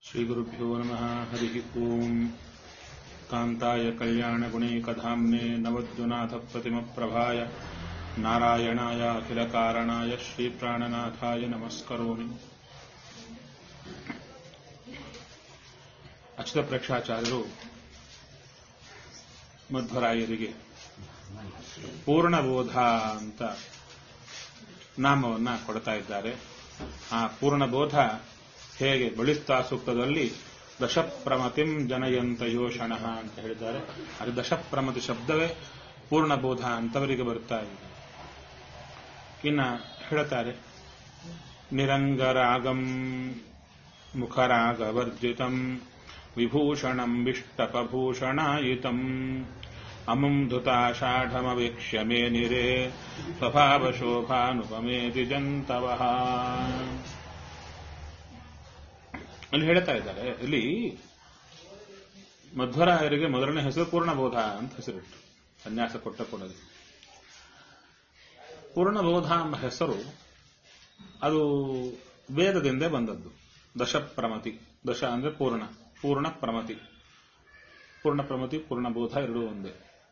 श्रीगुरुभ्यो नमः। हरिः ओम्। कान्ताय कल्याणगुणैकधाम्ने नवद्युनाथप्रतिमप्रभाय नारायणाय अखिलकारणाय श्रीप्राणनाथाय नमस्करोमि। ಅಚ್ಯುತ ಪ್ರೇಕ್ಷಾಚಾರ್ಯರು ಮಧ್ವರಾಯರಿಗೆ ಪೂರ್ಣಬೋಧ ಅಂತ ನಾಮವನ್ನ ಕೊಡ್ತಾ ಇದ್ದಾರೆ. ಆ ಪೂರ್ಣಬೋಧ ಹೇಗೆ ಬಳಿಸ್ತಾ ಸೂಕ್ತದಲ್ಲಿ ದಶಪ್ರಮತಿಂ ಜನಯಂತ ಯೋಷಣ ಅಂತ ಹೇಳಿದ್ದಾರೆ. ಅದು ದಶಪ್ರಮತಿ ಶಬ್ದವೇ ಪೂರ್ಣಬೋಧ ಅಂತವರಿಗೆ ಬರುತ್ತಾ ಇದೆ. ಇನ್ನ ಹೇಳ್ತಾರೆ, ನಿರಂಗರಾಗಂ ಮುಖರಾಗವರ್ಜಿತಂ ವಿಭೂಷಣಂ ವಿಷ್ಟಪಭೂಷಣಾಯಿತಂ ಅಮುಂ ಧುತಾಷಾಢಮವೇಕ್ಷ್ಯ ಮೇ ನಿರೇ ಸ್ವಭಾವಶೋಭಾನುಪಮೇತಿ ಜಂತವಃ. ಅಲ್ಲಿ ಹೇಳ್ತಾ ಇದ್ದಾರೆ, ಇಲ್ಲಿ ಮಧ್ವರಾಯರಿಗೆ ಮೊದಲನೇ ಹೆಸರು ಪೂರ್ಣಬೋಧ ಅಂತ ಹೆಸರಿಟ್ಟು ಸನ್ಯಾಸ ಕೊಡೋದು. ಪೂರ್ಣಬೋಧ ಎಂಬ ಹೆಸರು ಅದು ವೇದದಿಂದ ಬಂದದ್ದು. ದಶಪ್ರಮತಿ, ದಶ ಅಂದ್ರೆ ಪೂರ್ಣ, ಪೂರ್ಣ ಪ್ರಮತಿ, ಪೂರ್ಣ ಪ್ರಮತಿ ಪೂರ್ಣಬೋಧ ಎರಡೂ ಒಂದೇ.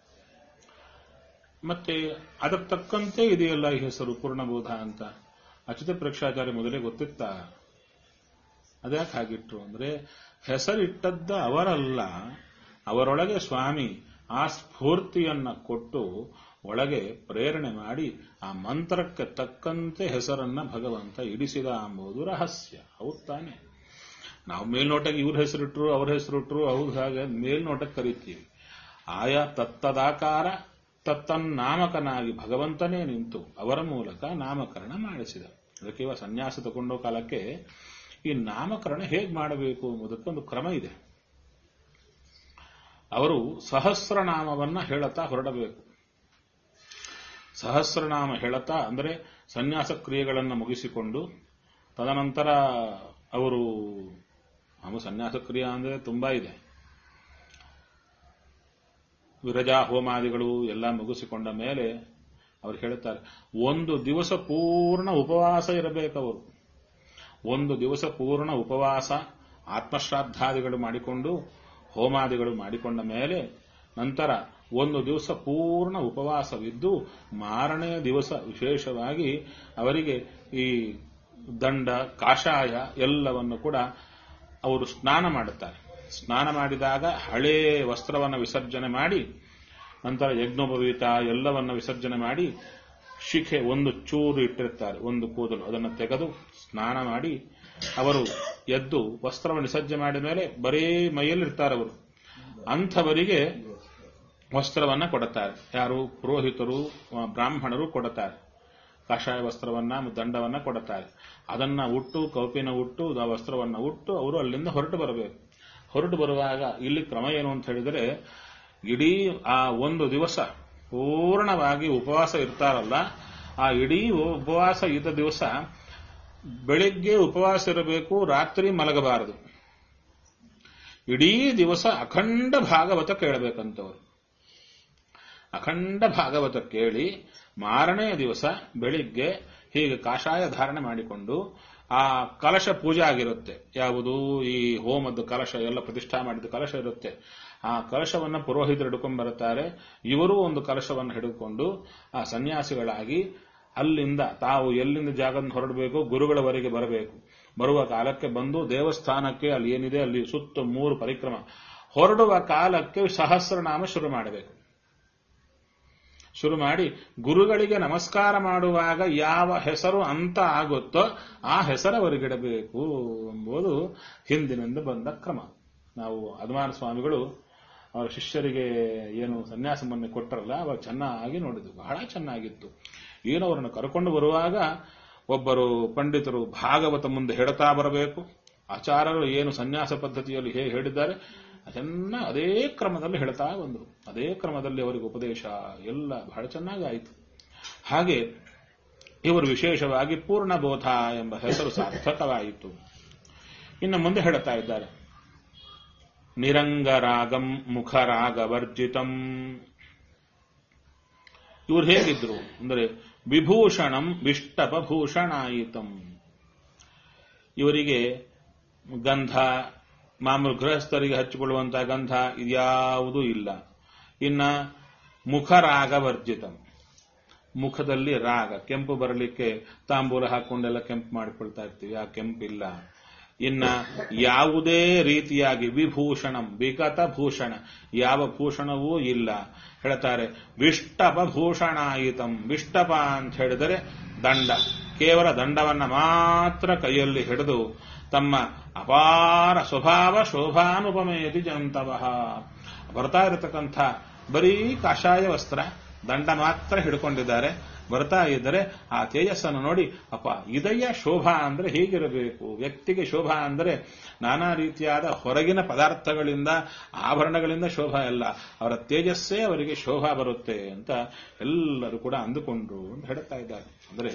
ಮತ್ತೆ ಅದಕ್ಕೆ ತಕ್ಕಂತೆ ಇದೆಯಲ್ಲ ಈ ಹೆಸರು ಪೂರ್ಣಬೋಧ ಅಂತ. ಅಚ್ಯುತ ಪ್ರೇಕ್ಷಾಚಾರ್ಯ ಮೊದಲೇ ಗೊತ್ತಿತ್ತ. ಅದ್ಯಾಕೆ ಹಾಗಿಟ್ರು ಅಂದ್ರೆ, ಹೆಸರಿಟ್ಟದ್ದ ಅವರಲ್ಲ, ಅವರೊಳಗೆ ಸ್ವಾಮಿ ಆ ಸ್ಫೂರ್ತಿಯನ್ನ ಕೊಟ್ಟು ಒಳಗೆ ಪ್ರೇರಣೆ ಮಾಡಿ ಆ ಮಂತ್ರಕ್ಕೆ ತಕ್ಕಂತೆ ಹೆಸರನ್ನ ಭಗವಂತ ಇಡಿಸಿದ ಎಂಬುದು ರಹಸ್ಯ. ಹೌದು ತಾನೆ? ನಾವು ಮೇಲ್ನೋಟಕ್ಕೆ ಇವ್ರ ಹೆಸರಿಟ್ರು ಅವ್ರ ಹೆಸರಿಟ್ರು ಹೌದು ಹಾಗೆ ಮೇಲ್ನೋಟಕ್ಕೆ ಕರಿತೀವಿ. ಆಯಾ ತತ್ತದಾಕಾರ ತತ್ತನ್ನಾಮಕನಾಗಿ ಭಗವಂತನೇ ನಿಂತು ಅವರ ಮೂಲಕ ನಾಮಕರಣ ಮಾಡಿಸಿದ. ಅದಕ್ಕೆ ಇವ ಸನ್ಯಾಸ ತಗೊಂಡೋ ಕಾಲಕ್ಕೆ ಈ ನಾಮಕರಣ ಹೇಗೆ ಮಾಡಬೇಕು ಎಂಬುದಕ್ಕೊಂದು ಕ್ರಮ ಇದೆ. ಅವರು ಸಹಸ್ರನಾಮವನ್ನ ಹೇಳುತ್ತಾ ಹೊರಡಬೇಕು. ಸಹಸ್ರನಾಮ ಹೇಳುತ್ತಾ ಅಂದರೆ ಸನ್ಯಾಸ ಕ್ರಿಯೆಗಳನ್ನು ಮುಗಿಸಿಕೊಂಡು ತದನಂತರ ಅವರು ಸನ್ಯಾಸ ಕ್ರಿಯೆ ಅಂದ್ರೆ ತುಂಬಾ ಇದೆ. ವಿರಜಾ ಹೋಮಾದಿಗಳು ಎಲ್ಲ ಮುಗಿಸಿಕೊಂಡ ಮೇಲೆ ಅವರು ಹೇಳುತ್ತಾರೆ, ಒಂದು ದಿವಸ ಪೂರ್ಣ ಉಪವಾಸ ಇರಬೇಕವರು. ಒಂದು ದಿವಸ ಪೂರ್ಣ ಉಪವಾಸ, ಆತ್ಮಶ್ರಾದ್ದಾದಿಗಳು ಮಾಡಿಕೊಂಡು ಹೋಮಾದಿಗಳು ಮಾಡಿಕೊಂಡ ಮೇಲೆ ನಂತರ ಒಂದು ದಿವಸ ಪೂರ್ಣ ಉಪವಾಸವಿದ್ದು ಮಾರನೆಯ ದಿವಸ ವಿಶೇಷವಾಗಿ ಅವರಿಗೆ ಈ ದಂಡ ಕಾಷಾಯ ಎಲ್ಲವನ್ನು ಕೂಡ ಅವರು ಸ್ನಾನ ಮಾಡುತ್ತಾರೆ. ಸ್ನಾನ ಮಾಡಿದಾಗ ಹಳೇ ವಸ್ತ್ರವನ್ನು ವಿಸರ್ಜನೆ ಮಾಡಿ ನಂತರ ಯಜ್ಞೋಪವೀತ ಎಲ್ಲವನ್ನ ವಿಸರ್ಜನೆ ಮಾಡಿ ಶಿಖೆ ಒಂದು ಚೂರು ಇಟ್ಟಿರ್ತಾರೆ, ಒಂದು ಕೂದಲು, ಅದನ್ನು ತೆಗೆದು ಸ್ನಾನ ಮಾಡಿ ಅವರು ಎದ್ದು ವಸ್ತ್ರವನ್ನು ವಿಸರ್ಜನೆ ಮಾಡಿದ ಮೇಲೆ ಬರೀ ಮೈಯಲ್ಲಿರ್ತಾರೆ ಅವರು. ಅಂಥವರಿಗೆ ವಸ್ತ್ರವನ್ನ ಕೊಡುತ್ತಾರೆ. ಯಾರು? ಪುರೋಹಿತರು, ಬ್ರಾಹ್ಮಣರು ಕೊಡುತ್ತಾರೆ. ಕಾಷಾಯ ವಸ್ತ್ರವನ್ನ ದಂಡವನ್ನ ಕೊಡುತ್ತಾರೆ. ಅದನ್ನ ಉಟ್ಟು, ಕೌಪಿನ ಉಟ್ಟು, ಆ ವಸ್ತ್ರವನ್ನ ಉಟ್ಟು ಅವರು ಅಲ್ಲಿಂದ ಹೊರಟು ಬರಬೇಕು. ಹೊರಟು ಬರುವಾಗ ಇಲ್ಲಿ ಕ್ರಮ ಏನು ಅಂತ ಹೇಳಿದರೆ, ಇಡೀ ಆ ಒಂದು ದಿವಸ ಪೂರ್ಣವಾಗಿ ಉಪವಾಸ ಇರ್ತಾರಲ್ಲ, ಆ ಇಡೀ ಉಪವಾಸ ಇದ್ದ ದಿವಸ ಬೆಳಿಗ್ಗೆ ಉಪವಾಸ ಇರಬೇಕು, ರಾತ್ರಿ ಮಲಗಬಾರದು. ಇಡೀ ದಿವಸ ಅಖಂಡ ಭಾಗವತ ಕೇಳಬೇಕಂತವರು. ಅಖಂಡ ಭಾಗವತ ಕೇಳಿ ಮಾರನೆಯ ದಿವಸ ಬೆಳಿಗ್ಗೆ ಹೀಗೆ ಕಾಷಾಯ ಧಾರಣೆ ಮಾಡಿಕೊಂಡು ಆ ಕಲಶ ಪೂಜೆ ಆಗಿರುತ್ತೆ. ಯಾವುದು? ಈ ಹೋಮದ ಕಲಶ ಎಲ್ಲ ಪ್ರತಿಷ್ಠಾ ಮಾಡಿದ ಕಲಶ ಇರುತ್ತೆ. ಆ ಕಲಶವನ್ನ ಪುರೋಹಿತರು ಹಿಡ್ಕೊಂಡು ಬರುತ್ತಾರೆ. ಇವರು ಒಂದು ಕಲಶವನ್ನು ಹಿಡಿದುಕೊಂಡು ಆ ಸನ್ಯಾಸಿಗಳಾಗಿ ಅಲ್ಲಿಂದ ತಾವು ಎಲ್ಲಿಂದ ಜಾಗದಿಂದ ಹೊರಡಬೇಕು ಗುರುಗಳವರೆಗೆ ಬರಬೇಕು. ಬರುವ ಕಾಲಕ್ಕೆ ಬಂದು ದೇವಸ್ಥಾನಕ್ಕೆ ಅಲ್ಲಿ ಏನಿದೆ ಅಲ್ಲಿ ಸುತ್ತ 3 ಪರಿಕ್ರಮ ಹೊರಡುವ ಕಾಲಕ್ಕೆ ಸಹಸ್ರನಾಮ ಶುರು ಮಾಡಬೇಕು. ಶುರು ಮಾಡಿ ಗುರುಗಳಿಗೆ ನಮಸ್ಕಾರ ಮಾಡುವಾಗ ಯಾವ ಹೆಸರು ಅಂತ ಆಗುತ್ತೋ ಆ ಹೆಸರು ಅವರಿಗಿಡಬೇಕು ಎಂಬುದು ಹಿಂದಿನಿಂದ ಬಂದ ಕ್ರಮ. ನಾವು ಅದ್ಮಾನ ಸ್ವಾಮಿಗಳು ಅವರ ಶಿಷ್ಯರಿಗೆ ಏನು ಸನ್ಯಾಸಮನ್ನೇ ಕೊಟ್ಟರಲ್ಲ, ಅವಾಗ ಚೆನ್ನಾಗಿ ನೋಡಿದ್ರು, ಬಹಳ ಚೆನ್ನಾಗಿತ್ತು. ಏನೋ ಅವರನ್ನು ಕರ್ಕೊಂಡು ಬರುವಾಗ ಒಬ್ಬರು ಪಂಡಿತರು ಭಾಗವತ ಮುಂದೆ ಹೇಳ್ತಾ ಬರಬೇಕು. ಆಚಾರ್ಯರು ಏನು ಸನ್ಯಾಸ ಪದ್ಧತಿಯಲ್ಲಿ ಹೇಗೆ ಹೇಳಿದ್ದಾರೆ ಅದನ್ನ ಅದೇ ಕ್ರಮದಲ್ಲಿ ಹೇಳ್ತಾ ಬಂದರು. ಅದೇ ಕ್ರಮದಲ್ಲಿ ಅವರಿಗೆ ಉಪದೇಶ ಎಲ್ಲ ಬಹಳ ಚೆನ್ನಾಗಿ ಆಯಿತು. ಹಾಗೆ ಇವರು ವಿಶೇಷವಾಗಿ ಪೂರ್ಣಬೋಧ ಎಂಬ ಹೆಸರು ಸಾರ್ಥಕವಾಯಿತು. ಇನ್ನು ಮುಂದೆ ಹೇಳ್ತಾ ಇದ್ದಾರೆ, ನಿರಂಗರಾಗಂ ಮುಖರಾಗವರ್ಜಿತಂ. ಇವರು ಹೇಗಿದ್ರು ಅಂದರೆ ವಿಭೂಷಣಂ ವಿಷ್ಟಪಭೂಷಣಾಯಿತಂ. ಇವರಿಗೆ ಗಂಧ ಮಾಮೂಲು ಗೃಹಸ್ಥರಿಗೆ ಹಚ್ಚಿಕೊಳ್ಳುವಂತಹ ಗಂಧ ಇದ್ಯಾವುದೂ ಇಲ್ಲ. ಇನ್ನ ಮುಖರಾಗ ವರ್ಜಿತ, ಮುಖದಲ್ಲಿ ರಾಗ ಕೆಂಪು ಬರಲಿಕ್ಕೆ ತಾಂಬೂಲ ಹಾಕೊಂಡೆಲ್ಲ ಕೆಂಪು ಮಾಡಿಕೊಳ್ತಾ ಇರ್ತೀವಿ, ಆ ಕೆಂಪಿಲ್ಲ. ಇನ್ನ ಯಾವುದೇ ರೀತಿಯಾಗಿ ವಿಭೂಷಣಂ ವಿಗತ ಭೂಷಣ, ಯಾವ ಭೂಷಣವೂ ಇಲ್ಲ. ಹೇಳ್ತಾರೆ ವಿಷ್ಟಪ ಭೂಷಣಾಯಿತಂ. ವಿಷ್ಟಪ ಅಂತ ಹೇಳಿದರೆ ದಂಡ, ಕೇವಲ ದಂಡವನ್ನ ಮಾತ್ರ ಕೈಯಲ್ಲಿ ಹಿಡಿದು ತಮ್ಮ ಅಪಾರ ಸ್ವಭಾವ ಶೋಭಾನುಪಮೇತಿ ಜಂತವಃ. ಬರ್ತಾ ಇರತಕ್ಕಂಥ ಬರೀ ಕಾಷಾಯ ವಸ್ತ್ರ, ದಂಡ ಮಾತ್ರ ಹಿಡ್ಕೊಂಡಿದ್ದಾರೆ. ಬರ್ತಾ ಇದ್ದರೆ ಆ ತೇಜಸ್ಸನ್ನು ನೋಡಿ ಅಪ್ಪ ಇದೆಯ ಶೋಭಾ ಅಂದ್ರೆ ಹೀಗಿರಬೇಕು. ವ್ಯಕ್ತಿಗೆ ಶೋಭಾ ಅಂದರೆ ನಾನಾ ರೀತಿಯಾದ ಹೊರಗಿನ ಪದಾರ್ಥಗಳಿಂದ ಆಭರಣಗಳಿಂದ ಶೋಭಾ ಎಲ್ಲ, ಅವರ ತೇಜಸ್ಸೇ ಅವರಿಗೆ ಶೋಭಾ ಬರುತ್ತೆ ಅಂತ ಎಲ್ಲರೂ ಕೂಡ ಅಂದುಕೊಂಡ್ರು ಅಂತ ಹೇಳ್ತಾ ಇದ್ದಾರೆ. ಅಂದರೆ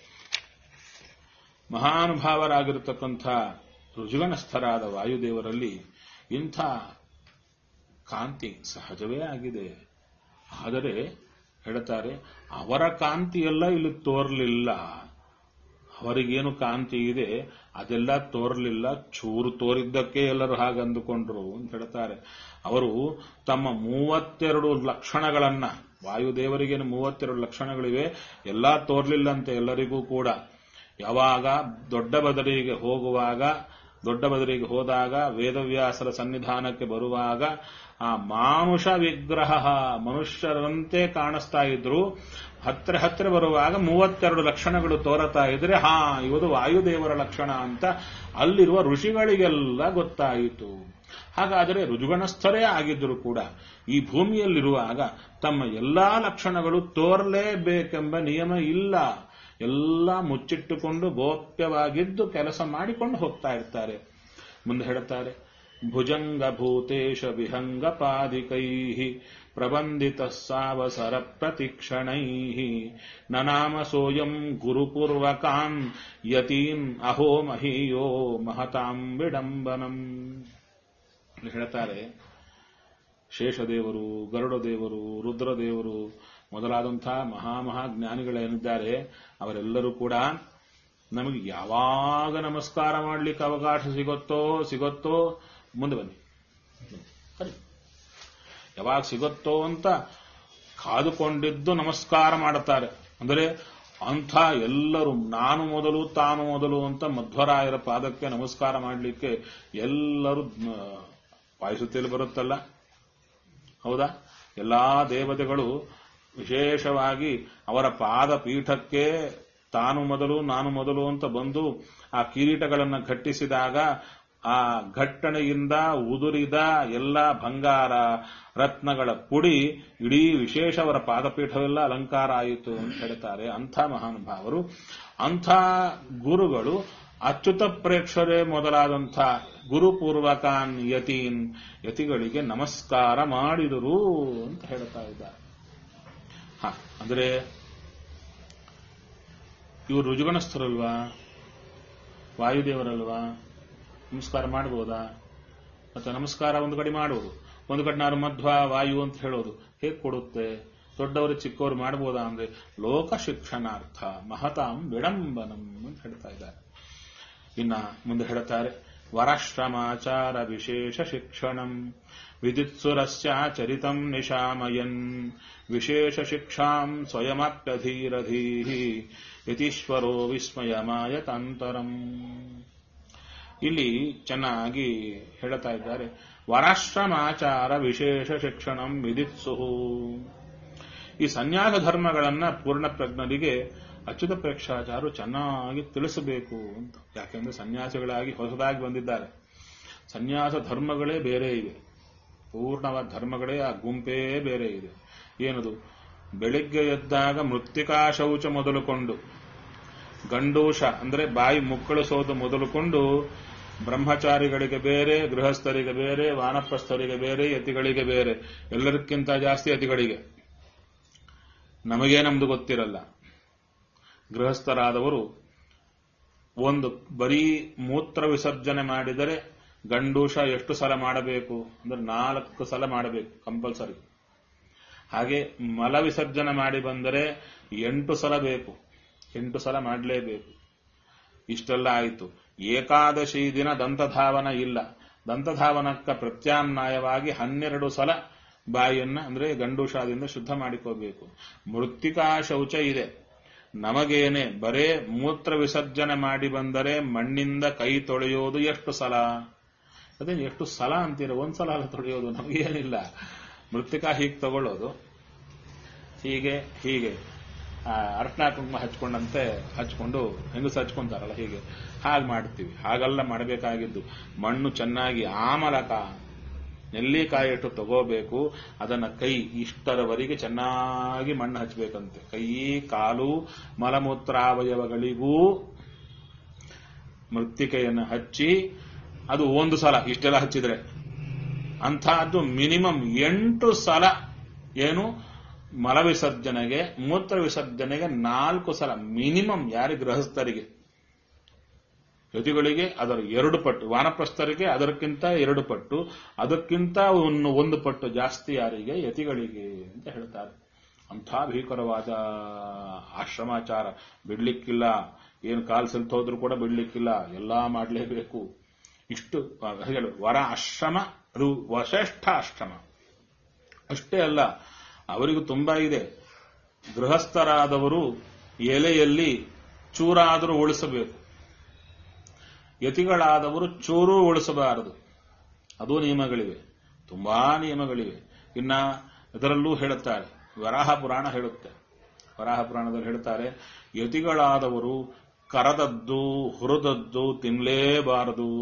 ಮಹಾನುಭಾವರಾಗಿರತಕ್ಕಂಥ ಋಜುಗಣಸ್ಥರಾದ ವಾಯುದೇವರಲ್ಲಿ ಇಂಥ ಕಾಂತಿ ಸಹಜವೇ ಆಗಿದೆ. ಆದರೆ ಹೇಳ್ತಾರೆ ಅವರ ಕಾಂತಿಯೆಲ್ಲ ಇಲ್ಲಿ ತೋರ್ಲಿಲ್ಲ. ಅವರಿಗೇನು ಕಾಂತಿ ಇದೆ ಅದೆಲ್ಲ ತೋರ್ಲಿಲ್ಲ, ಚೂರು ತೋರಿದ್ದಕ್ಕೆ ಎಲ್ಲರೂ ಹಾಗಂದುಕೊಂಡ್ರು ಅಂತ ಹೇಳ್ತಾರೆ. ಅವರು ತಮ್ಮ 32 ಲಕ್ಷಣಗಳನ್ನ, ವಾಯುದೇವರಿಗೇನು 32 ಲಕ್ಷಣಗಳಿವೆ, ಎಲ್ಲಾ ತೋರ್ಲಿಲ್ಲಂತೆ ಎಲ್ಲರಿಗೂ ಕೂಡ. ಯಾವಾಗ ದೊಡ್ಡ ಬದರಿಗೆ ಹೋದಾಗ ವೇದವ್ಯಾಸರ ಸನ್ನಿಧಾನಕ್ಕೆ ಬರುವಾಗ ಆ ಮಾನುಷ ವಿಗ್ರಹ ಮನುಷ್ಯರಂತೆ ಕಾಣಿಸ್ತಾ ಇದ್ರು. ಹತ್ತಿರ ಬರುವಾಗ 32 ಲಕ್ಷಣಗಳು ತೋರತಾ ಇದ್ರೆ ಇವುದು ವಾಯುದೇವರ ಲಕ್ಷಣ ಅಂತ ಅಲ್ಲಿರುವ ಋಷಿಗಳಿಗೆಲ್ಲ ಗೊತ್ತಾಯಿತು. ಹಾಗಾದರೆ ಋಜುಗಣಸ್ಥರೇ ಆಗಿದ್ದರೂ ಕೂಡ ಈ ಭೂಮಿಯಲ್ಲಿರುವಾಗ ತಮ್ಮ ಎಲ್ಲಾ ಲಕ್ಷಣಗಳು ತೋರಲೇಬೇಕೆಂಬ ನಿಯಮ ಇಲ್ಲ. ಎಲ್ಲ ಮುಚ್ಚಿಟ್ಟುಕೊಂಡು ಗೋಪ್ಯವಾಗಿದ್ದು ಕೆಲಸ ಮಾಡಿಕೊಂಡು ಹೋಗ್ತಾ ಇರ್ತಾರೆ. ಮುಂದೆ ಹೇಳುತ್ತಾರೆ ಭುಜಂಗ ಭೂತೇಶ ವಿಹಂಗ ಪಾದಿಕೈ ಪ್ರಬಂಧಿತ ಸಾವಸರ ಪ್ರತಿಕ್ಷಣೈ ನನಾಮ ಸೋಯಂ ಗುರುಪೂರ್ವಕಾನ್ ಯತೀನ್ ಅಹೋ ಮಹೀಯೋ ಮಹತಾಂ ವಿಡಂಬನಂ. ಹೇಳ್ತಾರೆ ಶೇಷದೇವರು, ಗರುಡದೇವರು, ರುದ್ರದೇವರು ಮೊದಲಾದಂಥ ಮಹಾಜ್ಞಾನಿಗಳೇನಿದ್ದಾರೆ ಅವರೆಲ್ಲರೂ ಕೂಡ ನಮಗೆ ಯಾವಾಗ ನಮಸ್ಕಾರ ಮಾಡಲಿಕ್ಕೆ ಅವಕಾಶ ಸಿಗುತ್ತೋ ಮುಂದೆ ಬನ್ನಿ, ಯಾವಾಗ ಸಿಗುತ್ತೋ ಅಂತ ಕಾದುಕೊಂಡಿದ್ದು ನಮಸ್ಕಾರ ಮಾಡುತ್ತಾರೆ. ಅಂದರೆ ಅಂಥ ಎಲ್ಲರೂ ನಾನು ಮೊದಲು ತಾನು ಮೊದಲು ಅಂತ ಮಧ್ವರಾಯರ ಪಾದಕ್ಕೆ ನಮಸ್ಕಾರ ಮಾಡಲಿಕ್ಕೆ ಎಲ್ಲರೂ ವಾಯುಸುತ್ತಿಯಲ್ಲಿ ಬರುತ್ತಲ್ಲ, ಹೌದಾ? ಎಲ್ಲಾ ದೇವತೆಗಳು ವಿಶೇಷವಾಗಿ ಅವರ ಪಾದ ಪೀಠಕ್ಕೆ ತಾನು ಮೊದಲು ನಾನು ಮೊದಲು ಅಂತ ಬಂದು ಆ ಕಿರೀಟಗಳನ್ನು ಘಟ್ಟಿಸಿದಾಗ ಆ ಘಟ್ಟಣೆಯಿಂದ ಉದುರಿದ ಎಲ್ಲ ಬಂಗಾರ ರತ್ನಗಳ ಪುಡಿ ಇಡೀ ವಿಶೇಷ ಅವರ ಪಾದಪೀಠವೆಲ್ಲ ಅಲಂಕಾರ ಆಯಿತು ಅಂತ ಹೇಳ್ತಾರೆ. ಅಂಥ ಮಹಾನುಭಾವರು, ಅಂಥ ಗುರುಗಳು ಅಚ್ಯುತ ಪ್ರೇಕ್ಷರೇ ಮೊದಲಾದಂಥ ಗುರುಪೂರ್ವಕಾನ್ ಯತೀನ್, ಯತಿಗಳಿಗೆ ನಮಸ್ಕಾರ ಮಾಡಿದರು ಅಂತ ಹೇಳ್ತಾ ಇದ್ದಾರೆ. ಅಂದ್ರೆ ಇವರು ಋಜುಗಣಸ್ಥರಲ್ವಾ, ವಾಯುದೇವರಲ್ವಾ, ನಮಸ್ಕಾರ ಮಾಡಬಹುದಾ? ಮತ್ತೆ ನಮಸ್ಕಾರ ಒಂದು ಕಡೆ ಮಾಡುವುದು, ಒಂದು ಕಡೆ ನಾನು ಮಧ್ವ ವಾಯು ಅಂತ ಹೇಳೋದು ಹೇಗೆ ಕೊಡುತ್ತೆ? ದೊಡ್ಡವರು ಚಿಕ್ಕವರು ಮಾಡಬಹುದಾ ಅಂದ್ರೆ ಲೋಕ ಶಿಕ್ಷಣಾರ್ಥ ಮಹತಾಂ ವಿಡಂಬನಂ ಅಂತ ಹೇಳ್ತಾ ಇದ್ದಾರೆ. ಇನ್ನ ಮುಂದೆ ಹೇಳ್ತಾರೆ ವರಾಶ್ರಮಾಚಾರ ವಿಶೇಷ ಶಿಕ್ಷಣಂ ವಿದಿತ್ಸುರಸ್ಯಾಚರಿತಂ ನಿಶಾಮಯನ್ ವಿಶೇಷ ಶಿಕ್ಷಾಂ ಸ್ವಯಮಪ್ಯಧೀರಧೀಹಿ ಯತೀಶ್ವರೋ ವಿಸ್ಮಯಮಾಯತಾಂತರಂ. ಇಲ್ಲಿ ಚೆನ್ನಾಗಿ ಹೇಳ್ತಾ ಇದ್ದಾರೆ ವರಾಶ್ರಮಾಚಾರ ವಿಶೇಷ ಶಿಕ್ಷಣಂ ವಿದಿತ್ಸುಹು. ಈ ಸನ್ಯಾಸ ಧರ್ಮಗಳನ್ನ ಪೂರ್ಣ ಪ್ರಜ್ಞರಿಗೆ ಅಚ್ಯುತ ಪ್ರೇಕ್ಷಾಚಾರ್ಯರು ಚೆನ್ನಾಗಿ ತಿಳಿಸಬೇಕು ಅಂತ. ಯಾಕೆಂದ್ರೆ ಸನ್ಯಾಸಿಗಳಾಗಿ ಹೊಸದಾಗಿ ಬಂದಿದ್ದಾರೆ. ಸನ್ಯಾಸ ಧರ್ಮಗಳೇ ಬೇರೆ ಇವೆ, ಪೂರ್ಣವಾದ ಧರ್ಮಗಳೇ ಆ ಗುಂಪೇ ಬೇರೆ ಇದೆ. ಏನದು? ಬೆಳಿಗ್ಗೆ ಎದ್ದಾಗ ಮೃತ್ತಿಕಾ ಶೌಚ ಮೊದಲುಕೊಂಡು, ಗಂಡೂಷ ಅಂದ್ರೆ ಬಾಯಿ ಮುಕ್ಕಳಿಸೋದು ಮೊದಲುಕೊಂಡು, ಬ್ರಹ್ಮಚಾರಿಗಳಿಗೆ ಬೇರೆ, ಗೃಹಸ್ಥರಿಗೆ ಬೇರೆ, ವಾನಪ್ರಸ್ಥರಿಗೆ ಬೇರೆ, ಯತಿಗಳಿಗೆ ಬೇರೆ, ಎಲ್ಲರಿಗಿಂತ ಜಾಸ್ತಿ ಯತಿಗಳಿಗೆ. ನಮದು ಗೊತ್ತಿರಲ್ಲ. ಗೃಹಸ್ಥರಾದವರು ಒಂದು ಬರೀ ಮೂತ್ರ ವಿಸರ್ಜನೆ ಮಾಡಿದರೆ ಗಂಡೂಷ ಎಷ್ಟು ಸಲ ಮಾಡಬೇಕು ಅಂದ್ರೆ 4 ಸಲ ಮಾಡಬೇಕು ಕಂಪಲ್ಸರಿ. ಹಾಗೆ ಮಲ ವಿಸರ್ಜನೆ ಮಾಡಿ ಬಂದರೆ 8 ಸಲ ಬೇಕು, 8 ಸಲ ಮಾಡಲೇಬೇಕು. ಇಷ್ಟೆಲ್ಲ ಆಯಿತು. ಏಕಾದಶಿ ದಿನ ದಂತಧಾವನ ಇಲ್ಲ, ದಂತಧಾವನಕ್ಕ ಪ್ರತ್ಯಾಮ್ನಾಯವಾಗಿ 12 ಸಲ ಬಾಯಿಯನ್ನ ಅಂದ್ರೆ ಗಂಡೂಷಾದಿಂದ ಶುದ್ಧ ಮಾಡಿಕೋಬೇಕು. ಮೃತ್ತಿಕಾ ಶೌಚ ಇದೆ. ನಮಗೇನೆ ಬರೇ ಮೂತ್ರ ವಿಸರ್ಜನೆ ಮಾಡಿ ಬಂದರೆ ಮಣ್ಣಿಂದ ಕೈ ತೊಳೆಯೋದು ಎಷ್ಟು ಸಲ? ಅದೇ ಎಷ್ಟು ಸಲ ಅಂತೀರ? ಒಂದ್ಸಲ ಅಲ್ಲ ತೊಳೆಯೋದು, ನಮಗೇನಿಲ್ಲ. ಮೃತ್ತಿಕಾ ಹೀಗೆ ತಗೊಳ್ಳೋದು, ಹೀಗೆ ಹೀಗೆ ಅರ್ಶನ ಕುಂಕುಮ ಹಚ್ಕೊಂಡು ಹೆಂಗಸ ಹಚ್ಕೊಂತಾರಲ್ಲ ಹೀಗೆ ಹಾಗೆ ಮಾಡ್ತೀವಿ. ಹಾಗೆಲ್ಲ ಮಾಡಬೇಕಾಗಿದ್ದು ಮಣ್ಣು ಚೆನ್ನಾಗಿ ಆಮಲಕ ನೆಲ್ಲಿಕಾಯಿ ಇಟ್ಟು ತಗೋಬೇಕು. ಅದನ್ನ ಕೈ ಇಷ್ಟರವರೆಗೆ ಚೆನ್ನಾಗಿ ಮಣ್ಣು ಹಚ್ಚಬೇಕಂತೆ. ಕೈ ಕಾಲು ಮಲಮೂತ್ರಾವಯವಗಳಿಗೂ ಮೃತ್ತಿಕೆಯನ್ನು ಹಚ್ಚಿ, ಅದು ಒಂದು ಸಲ ಇಷ್ಟೆಲ್ಲ ಹಚ್ಚಿದ್ರೆ ಅಂಥದ್ದು ಮಿನಿಮಮ್ 8 ಸಲ ಏನು ಮಲ ವಿಸರ್ಜನೆಗೆ ಮೂತ್ರ ವಿಸರ್ಜನೆಗೆ 4 ಸಲ ಮಿನಿಮಮ್. ಯಾರಿಗೆ ಗೃಹಸ್ಥರಿಗೆ, ಯತಿಗಳಿಗೆ ಅದರ 2 ಪಟ್ಟು, ವಾನಪ್ರಸ್ಥರಿಗೆ ಅದಕ್ಕಿಂತ 2 ಪಟ್ಟು, ಅದಕ್ಕಿಂತ 1 ಪಟ್ಟು ಜಾಸ್ತಿ ಯಾರಿಗೆ? ಯತಿಗಳಿಗೆ ಅಂತ ಹೇಳ್ತಾರೆ. ಅಂಥ ಭೀಕರವಾದ ಆಶ್ರಮಾಚಾರ. ಬಿಡ್ಲಿಕ್ಕಿಲ್ಲ, ಏನು ಕಾಲು ಸೆಲ್ತು ಹೋದ್ರೂ ಕೂಡ ಬಿಡ್ಲಿಕ್ಕಿಲ್ಲ, ಎಲ್ಲಾ ಮಾಡಲೇಬೇಕು. ಇಷ್ಟು ವರ ಆಶ್ರಮ, ಅದು ವಶ್ರೇಷ್ಠ ಆಶ್ರಮ. ಅಷ್ಟೇ ಅಲ್ಲ, ಅವರಿಗೂ ತುಂಬಾ ಇದೆ. ಗೃಹಸ್ಥರಾದವರು ಎಲೆಯಲ್ಲಿ ಚೂರಾದರೂ ಉಳಿಸಬೇಕು, ಯತಿಗಳಾದವರು ಚೂರು ಉಳಿಸಬಾರದು. ಅದು ನಿಯಮಗಳಿವೆ, ತುಂಬಾ ನಿಯಮಗಳಿವೆ. ಇನ್ನ ಇದರಲ್ಲೂ ಹೇಳುತ್ತಾರೆ, ವರಾಹ ಪುರಾಣ ಹೇಳುತ್ತೆ. ವರಾಹ ಪುರಾಣದಲ್ಲಿ ಹೇಳ್ತಾರೆ, ಯತಿಗಳಾದವರು ಕರದದ್ದು ಹುರಿದದ್ದು ತಿನ್ನಲೇಬಾರದು.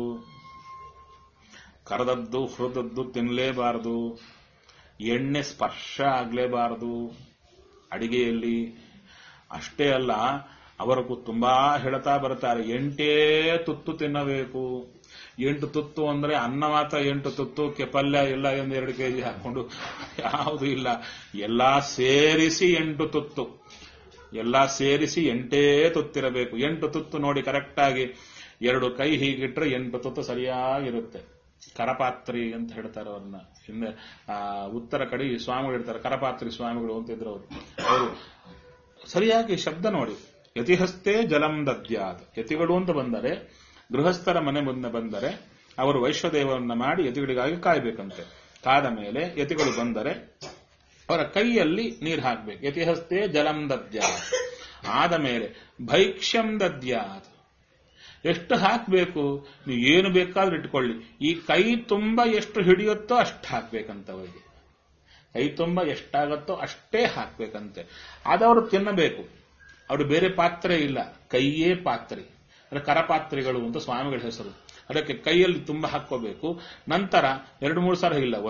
ಕರದದ್ದು ಹುರಿದದ್ದು ತಿನ್ನಲೇಬಾರದು. ಎಣ್ಣೆ ಸ್ಪರ್ಶ ಆಗಲೇಬಾರದು ಅಡಿಗೆಯಲ್ಲಿ. ಅಷ್ಟೇ ಅಲ್ಲ, ಅವರಿಗೂ ತುಂಬಾ ಹೇಳ್ತಾ ಬರ್ತಾರೆ, 8 ತುತ್ತು ತಿನ್ನಬೇಕು. 8 ತುತ್ತು ಅಂದ್ರೆ ಅನ್ನ ಮಾತ್ರ 8 ತುತ್ತು, ಪಲ್ಯ ಎಲ್ಲ 2 ಕೆಜಿ ಹಾಕೊಂಡು ಯಾವುದು ಇಲ್ಲ. ಎಲ್ಲಾ ಸೇರಿಸಿ 8 ತುತ್ತು, ಎಲ್ಲಾ ಸೇರಿಸಿ 8 ತುತ್ತಿರಬೇಕು. 8 ತುತ್ತು ನೋಡಿ ಕರೆಕ್ಟ್ ಆಗಿ 2 ಕೈ ಹೀಗಿಟ್ರೆ 8 ತುತ್ತು ಸರಿಯಾಗಿರುತ್ತೆ. ಕರಪಾತ್ರಿ ಅಂತ ಹೇಳ್ತಾರೆ ಅವ್ರನ್ನ. ಹಿಂದೆ ಉತ್ತರ ಕಡೆ ಸ್ವಾಮಿಗಳು ಇರ್ತಾರೆ, ಕರಪಾತ್ರಿ ಸ್ವಾಮಿಗಳು ಅಂತಿದ್ರು ಅವರು. ಸರಿಯಾಗಿ ಶಬ್ದ ನೋಡಿ, ಯತಿಹಸ್ತೆ ಜಲಂ ದದ್ಯಾತ್. ಯತಿಗಳು ಅಂತ ಬಂದರೆ, ಗೃಹಸ್ಥರ ಮನೆ ಮುಂದೆ ಬಂದರೆ ಅವರು ವೈಶ್ವದೇವರನ್ನ ಮಾಡಿ ಯತಿಗಳಿಗಾಗಿ ಕಾಯ್ಬೇಕಂತೆ. ಕಾದ ಮೇಲೆ ಯತಿಗಳು ಬಂದರೆ ಅವರ ಕೈಯಲ್ಲಿ ನೀರು ಹಾಕ್ಬೇಕು. ಯತಿಹಸ್ತೆ ಜಲಂ ದದ್ಯಾತ್. ಆದ ಮೇಲೆ ಭೈಕ್ಷ್ಯಂ ದದ್ಯಾತ್. ಎಷ್ಟು ಹಾಕಬೇಕು? ನೀವು ಏನು ಬೇಕಾದ್ರೂ ಇಟ್ಕೊಳ್ಳಿ, ಈ ಕೈ ತುಂಬ ಎಷ್ಟು ಹಿಡಿಯುತ್ತೋ ಅಷ್ಟು ಹಾಕ್ಬೇಕಂತ ಅವರಿಗೆ. ಕೈ ತುಂಬ ಎಷ್ಟಾಗತ್ತೋ ಅಷ್ಟೇ ಹಾಕ್ಬೇಕಂತೆ. ಆದವರು ತಿನ್ನಬೇಕು. ಅವರು ಬೇರೆ ಪಾತ್ರೆ ಇಲ್ಲ, ಕೈಯೇ ಪಾತ್ರೆ. ಅಂದ್ರೆ ಕರಪಾತ್ರಿಗಳು ಅಂತ ಸ್ವಾಮಿಗಳ ಹೆಸರು. ಅದಕ್ಕೆ ಕೈಯಲ್ಲಿ ತುಂಬ ಹಾಕೋಬೇಕು. ನಂತರ 2-3 ಸಲ ಇಲ್ಲ,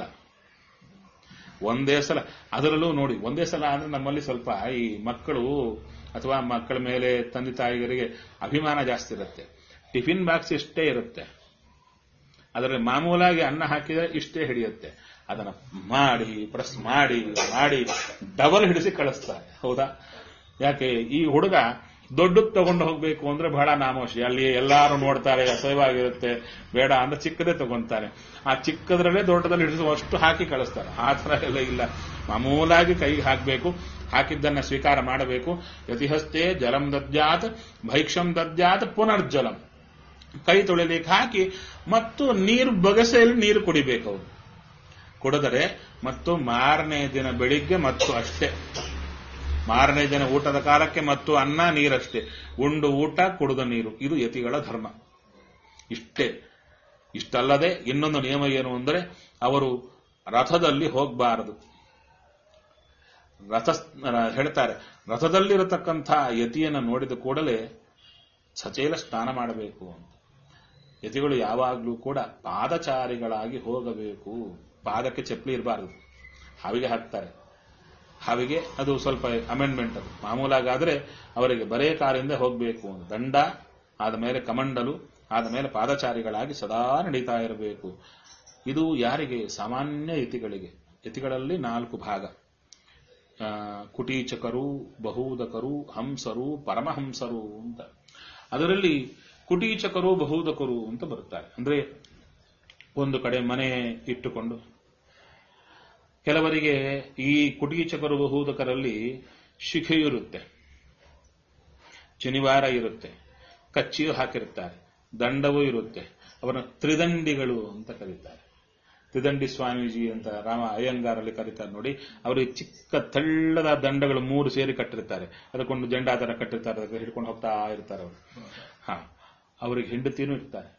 ಒಂದೇ ಸಲ. ಅದರಲ್ಲೂ ನೋಡಿ, ಒಂದೇ ಸಲ ಅಂದ್ರೆ ನಮ್ಮಲ್ಲಿ ಸ್ವಲ್ಪ ಈ ಮಕ್ಕಳು ಅಥವಾ ಮಕ್ಕಳ ಮೇಲೆ ತಂದೆ ತಾಯಿಗರಿಗೆ ಅಭಿಮಾನ ಜಾಸ್ತಿ ಇರುತ್ತೆ. ಟಿಫಿನ್ ಬಾಕ್ಸ್ ಇಷ್ಟೇ ಇರುತ್ತೆ, ಅದರಲ್ಲಿ ಮಾಮೂಲಾಗಿ ಅನ್ನ ಹಾಕಿದರೆ ಇಷ್ಟೇ ಹಿಡಿಯುತ್ತೆ. ಅದನ್ನ ಮಾಡಿ ಪ್ರೆಸ್ ಮಾಡಿ ಡಬಲ್ ಹಿಡಿಸಿ ಕಳಿಸ್ತಾರೆ. ಹೌದಾ? ಯಾಕೆ? ಈ ಹುಡುಗ ದೊಡ್ಡದು ತಗೊಂಡು ಹೋಗ್ಬೇಕು ಅಂದ್ರೆ ಬಹಳ ನಾಮೋಷಿ. ಅಲ್ಲಿ ಎಲ್ಲಾರು ನೋಡ್ತಾರೆ, ಅಸಹ್ಯವಾಗಿರುತ್ತೆ, ಬೇಡ ಅಂದ್ರೆ ಚಿಕ್ಕದೇ ತಗೊಂತಾರೆ. ಆ ಚಿಕ್ಕದ್ರಲ್ಲೇ ದೊಡ್ಡದಲ್ಲಿ ಹಿಡಿಸುವಷ್ಟು ಹಾಕಿ ಕಳಿಸ್ತಾರೆ. ಆ ತರ ಎಲ್ಲ ಇಲ್ಲ, ಮಾಮೂಲಾಗಿ ಕೈಗೆ ಹಾಕಬೇಕು. ಹಾಕಿದ್ದನ್ನ ಸ್ವೀಕಾರ ಮಾಡಬೇಕು. ಯತಿಹಸ್ತೆ ಜಲಂ ದದ್ಯಾತ್ ಭೈಕ್ಷಂ ದದ್ಯಾತ್ ಪುನರ್ಜಲಂ. ಕೈ ತೊಳಿಲಿಕ್ಕೆ ಹಾಕಿ ಮತ್ತು ನೀರು ಬಗಸೆಯಲ್ಲಿ ನೀರು ಕುಡಿಬೇಕು. ಅವರು ಕುಡಿದರೆ ಮತ್ತು ಮಾರನೇ ದಿನ ಬೆಳಿಗ್ಗೆ ಮತ್ತು ಅಷ್ಟೇ. ಮಾರನೇ ದಿನ ಊಟದ ಕಾಲಕ್ಕೆ ಮತ್ತು ಅನ್ನ ನೀರಷ್ಟೇ. ಉಂಡು ಊಟ ಕುಡಿದ ನೀರು. ಇದು ಯತಿಗಳ ಧರ್ಮ. ಇಷ್ಟೇ. ಇಷ್ಟಲ್ಲದೆ ಇನ್ನೊಂದು ನಿಯಮ ಏನು ಅಂದರೆ, ಅವರು ರಥದಲ್ಲಿ ಹೋಗಬಾರದು. ಹೇಳ್ತಾರೆ, ರಥದಲ್ಲಿರತಕ್ಕಂಥ ಯತಿಯನ್ನು ನೋಡಿದ ಕೂಡಲೇ ಸಚೇಲ ಸ್ನಾನ ಮಾಡಬೇಕು ಅಂತ. ಯತಿಗಳು ಯಾವಾಗಲೂ ಕೂಡ ಪಾದಚಾರಿಗಳಾಗಿ ಹೋಗಬೇಕು. ಪಾದಕ್ಕೆ ಚಪ್ಪಲಿ ಇರಬಾರದು. ಹಾವಿಗೆ ಹಾಕ್ತಾರೆ. ಹಾವಿಗೆ ಅದು ಸ್ವಲ್ಪ ಅಮೆಂಡ್ಮೆಂಟ್. ಅದು ಮಾಮೂಲಾಗಾದ್ರೆ ಅವರಿಗೆ ಬರೇ ಕಾರಿಂದ ಹೋಗಬೇಕು. ದಂಡ ಆದ ಮೇಲೆ ಕಮಂಡಲು ಆದ ಮೇಲೆ ಪಾದಚಾರಿಗಳಾಗಿ ಸದಾ ನಡೀತಾ ಇರಬೇಕು. ಇದು ಯಾರಿಗೆ? ಸಾಮಾನ್ಯ ಯತಿಗಳಿಗೆ. ಯತಿಗಳಲ್ಲಿ 4 ಭಾಗ: ಕುಟೀಚಕರು, ಬಹುದಕರು, ಹಂಸರು, ಪರಮಹಂಸರು ಅಂತ. ಅದರಲ್ಲಿ ಕುಟೀಚಕರು ಬಹುದಕರು ಅಂತ ಬರುತ್ತಾರೆ. ಅಂದ್ರೆ ಒಂದು ಕಡೆ ಮನೆ ಇಟ್ಟುಕೊಂಡು, ಕೆಲವರಿಗೆ ಈ ಕುಟೀಚಕರು ಬಹುದಕರಲ್ಲಿ ಶಿಖೆಯೂ ಇರುತ್ತೆ, ಶನಿವಾರ ಇರುತ್ತೆ, ಕಚ್ಚಿಯೂ ಹಾಕಿರುತ್ತಾರೆ, ದಂಡವೂ ಇರುತ್ತೆ. ಅವರನ್ನು ತ್ರಿದಂಡಿಗಳು ಅಂತ ಕರೀತಾರೆ. ತ್ರಿದಂಡಿ ಸ್ವಾಮೀಜಿ ಅಂತ ರಾಮ ಅಯ್ಯಂಗಾರಲ್ಲಿ ಕರೀತಾರೆ ನೋಡಿ. ಅವರಿಗೆ ಚಿಕ್ಕ ತೆಳ್ಳದ ದಂಡಗಳು 3 ಸೇರಿ ಕಟ್ಟಿರ್ತಾರೆ, ಅದಕ್ಕೊಂದು ಜೆಂಡಾ ತರ ಕಟ್ಟಿರ್ತಾರೆ, ಅದಕ್ಕೆ ಹಿಡ್ಕೊಂಡು ಹೋಗ್ತಾ ಇರ್ತಾರೆ ಅವರು. ಅವರಿಗೆ ಹೆಂಡತಿನೂ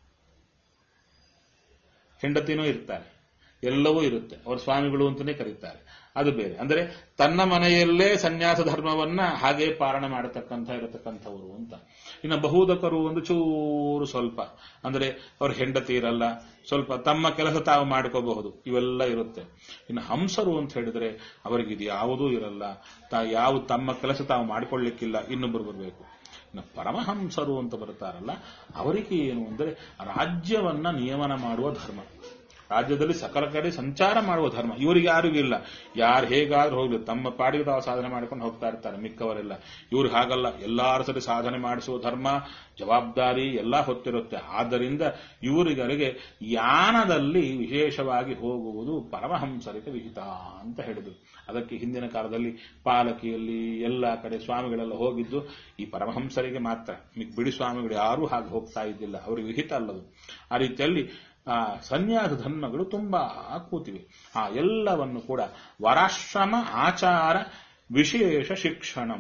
ಇರ್ತಾರೆ, ಎಲ್ಲವೂ ಇರುತ್ತೆ. ಅವರು ಸ್ವಾಮಿಗಳು ಅಂತಾನೆ ಕರೀತಾರೆ, ಅದು ಬೇರೆ. ಅಂದರೆ ತನ್ನ ಮನೆಯಲ್ಲೇ ಸನ್ಯಾಸ ಧರ್ಮವನ್ನ ಹಾಗೆ ಪಾಲನೆ ಇರತಕ್ಕಂಥವರು ಅಂತ. ಇನ್ನು ಬಹುದಕರು ಒಂದು ಚೂರು ಸ್ವಲ್ಪ, ಅಂದರೆ ಅವ್ರ ಹೆಂಡತಿ ಇರಲ್ಲ, ಸ್ವಲ್ಪ ತಮ್ಮ ಕೆಲಸ ತಾವು ಮಾಡ್ಕೋಬಹುದು, ಇವೆಲ್ಲ ಇರುತ್ತೆ. ಇನ್ನು ಹಂಸರು ಅಂತ ಹೇಳಿದ್ರೆ ಅವರಿಗೆ ಇದು ಯಾವುದೂ ಇರಲ್ಲ, ಯಾವ ತಮ್ಮ ಕೆಲಸ ತಾವು ಮಾಡಿಕೊಳ್ಳಿಕ್ಕಿಲ್ಲ, ಇನ್ನೊಬ್ಬರು ಬರಬೇಕು. ಇನ್ನು ಪರಮಹಂಸರು ಅಂತ ಬರ್ತಾರಲ್ಲ, ಅವರಿಗೆ ಏನು ಅಂದರೆ ರಾಜ್ಯವನ್ನ ನಿಯಮನ ಮಾಡುವ ಧರ್ಮ, ರಾಜ್ಯದಲ್ಲಿ ಸಕಲ ಕಡೆ ಸಂಚಾರ ಮಾಡುವ ಧರ್ಮ. ಇವರಿಗೆ ಯಾರಿಗೂ ಇಲ್ಲ, ಯಾರು ಹೇಗಾದ್ರೂ ಹೋಗ್ಲಿ ತಮ್ಮ ಪಾಡಿಗೆ ತಾವು ಸಾಧನೆ ಮಾಡ್ಕೊಂಡು ಹೋಗ್ತಾ ಇರ್ತಾರೆ, ಮಿಕ್ಕವರೆಲ್ಲ. ಇವ್ರಿಗೆ ಹಾಗಲ್ಲ, ಎಲ್ಲಾರ ಸರಿ ಸಾಧನೆ ಮಾಡಿಸುವ ಧರ್ಮ, ಜವಾಬ್ದಾರಿ ಎಲ್ಲ ಹೊತ್ತಿರುತ್ತೆ. ಆದ್ದರಿಂದ ಇವರಿಗರಿಗೆ ಯಾನದಲ್ಲಿ ವಿಶೇಷವಾಗಿ ಹೋಗುವುದು ಪರಮಹಂಸರಿಗೆ ವಿಹಿತ ಅಂತ ಹೇಳಿದ್ರು. ಅದಕ್ಕೆ ಹಿಂದಿನ ಕಾಲದಲ್ಲಿ ಪಾಲಕಿಯಲ್ಲಿ ಎಲ್ಲ ಕಡೆ ಸ್ವಾಮಿಗಳೆಲ್ಲ ಹೋಗಿದ್ದು ಈ ಪರಮಹಂಸರಿಗೆ ಮಾತ್ರ, ಬಿಡಿ ಸ್ವಾಮಿಗಳು ಯಾರೂ ಹಾಗೆ ಹೋಗ್ತಾ ಇದ್ದಿಲ್ಲ, ಅವರಿಗೆ ವಿಹಿತ ಅಲ್ಲದು. ಆ ರೀತಿಯಲ್ಲಿ ಸನ್ಯಾಸ ಧರ್ಮಗಳು ತುಂಬಾ ಕೂತಿವೆ. ಎಲ್ಲವನ್ನು ಕೂಡ ವರಾಶ್ರಮ ಆಚಾರ ವಿಶೇಷ ಶಿಕ್ಷಣಂ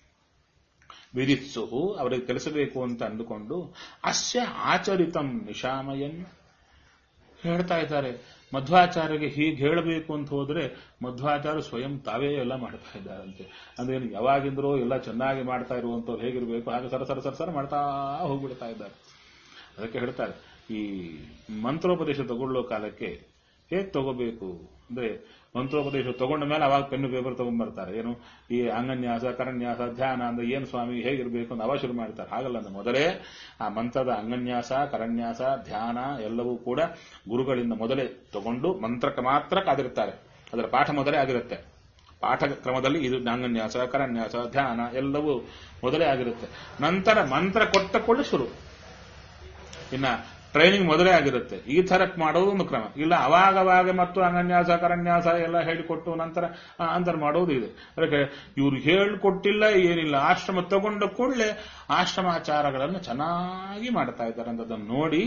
ವಿಧಿತ್ಸು, ಅವರಿಗೆ ತಿಳಿಸಬೇಕು ಅಂತ ಅಂದುಕೊಂಡು ಅಸ್ಯ ಆಚರಿತಂ ನಿಶಾಮಯನ್ ಹೇಳ್ತಾ ಇದ್ದಾರೆ. ಮಧ್ವಾಚಾರ್ಯಗೆ ಹೀಗೆ ಹೇಳಬೇಕು ಅಂತ ಹೋದ್ರೆ ಮಧ್ವಾಚಾರ್ಯ ಸ್ವಯಂ ತಾವೇ ಎಲ್ಲ ಮಾಡ್ತಾ ಇದ್ದಾರಂತೆ. ಅಂದ್ರೆ ಯಾವಾಗಿಂದ್ರೂ ಎಲ್ಲ ಚೆನ್ನಾಗಿ ಮಾಡ್ತಾ ಇರುವಂತವ್ರು ಹೇಗಿರ್ಬೇಕು ಹಾಗೆ ಸರ ಮಾಡ್ತಾ ಹೋಗ್ಬಿಡ್ತಾ ಇದ್ದಾರೆ. ಅದಕ್ಕೆ ಹೇಳ್ತಾರೆ, ಈ ಮಂತ್ರೋಪದೇಶ ತಗೊಳ್ಳೋ ಕಾಲಕ್ಕೆ ಹೇಗೆ ತಗೋಬೇಕು ಅಂದ್ರೆ, ಮಂತ್ರೋಪದೇಶ ತಗೊಂಡ ಮೇಲೆ ಅವಾಗ ಪೆನ್ನು ಪೇಪರ್ ತಗೊಂಡ್ಬರ್ತಾರೆ. ಏನು ಈ ಅಂಗನ್ಯಾಸ ಕರನ್ಯಾಸ ಧ್ಯಾನ ಅಂದ್ರೆ ಏನು ಸ್ವಾಮಿ ಹೇಗಿರ್ಬೇಕು ಅಂತ ಅವಾಗ ಶುರು ಮಾಡ್ತಾರೆ. ಹಾಗಲ್ಲ, ಅಂದ್ರೆ ಮೊದಲೇ ಆ ಮಂತ್ರದ ಅಂಗನ್ಯಾಸ ಕರನ್ಯಾಸ ಧ್ಯಾನ ಎಲ್ಲವೂ ಕೂಡ ಗುರುಗಳಿಂದ ಮೊದಲೇ ತಗೊಂಡು ಮಂತ್ರಕ್ಕೆ ಮಾತ್ರ ಕಾದಿರ್ತಾರೆ. ಅದರ ಪಾಠ ಮೊದಲೇ ಆಗಿರುತ್ತೆ. ಪಾಠ ಕ್ರಮದಲ್ಲಿ ಇದು ಅಂಗನ್ಯಾಸ ಕರನ್ಯಾಸ ಧ್ಯಾನ ಎಲ್ಲವೂ ಮೊದಲೇ ಆಗಿರುತ್ತೆ. ನಂತರ ಮಂತ್ರ ಕೊಟ್ಟ ಕೊಳ್ಳಿ ಶುರು, ಇನ್ನ ಟ್ರೈನಿಂಗ್ ಮೊದಲೇ ಆಗಿರುತ್ತೆ. ಈ ಥರಕ್ಕೆ ಮಾಡೋದು ಒಂದು ಕ್ರಮ ಇಲ್ಲ. ಅವಾಗವಾಗ ಮತ್ತು ಅಂಗನ್ಯಾಸ ಕರನ್ಯಾಸ ಎಲ್ಲ ಹೇಳಿಕೊಟ್ಟು ನಂತರ ಅಂತರ ಮಾಡೋದು ಇದೆ. ಅದಕ್ಕೆ ಇವ್ರು ಹೇಳಿಕೊಟ್ಟಿಲ್ಲ, ಏನಿಲ್ಲ, ಆಶ್ರಮ ತಗೊಂಡ ಕೂಡಲೇ ಆಶ್ರಮಾಚಾರಗಳನ್ನು ಚೆನ್ನಾಗಿ ಮಾಡ್ತಾ ಇದ್ದಾರೆ ಅಂತ ಅದನ್ನು ನೋಡಿ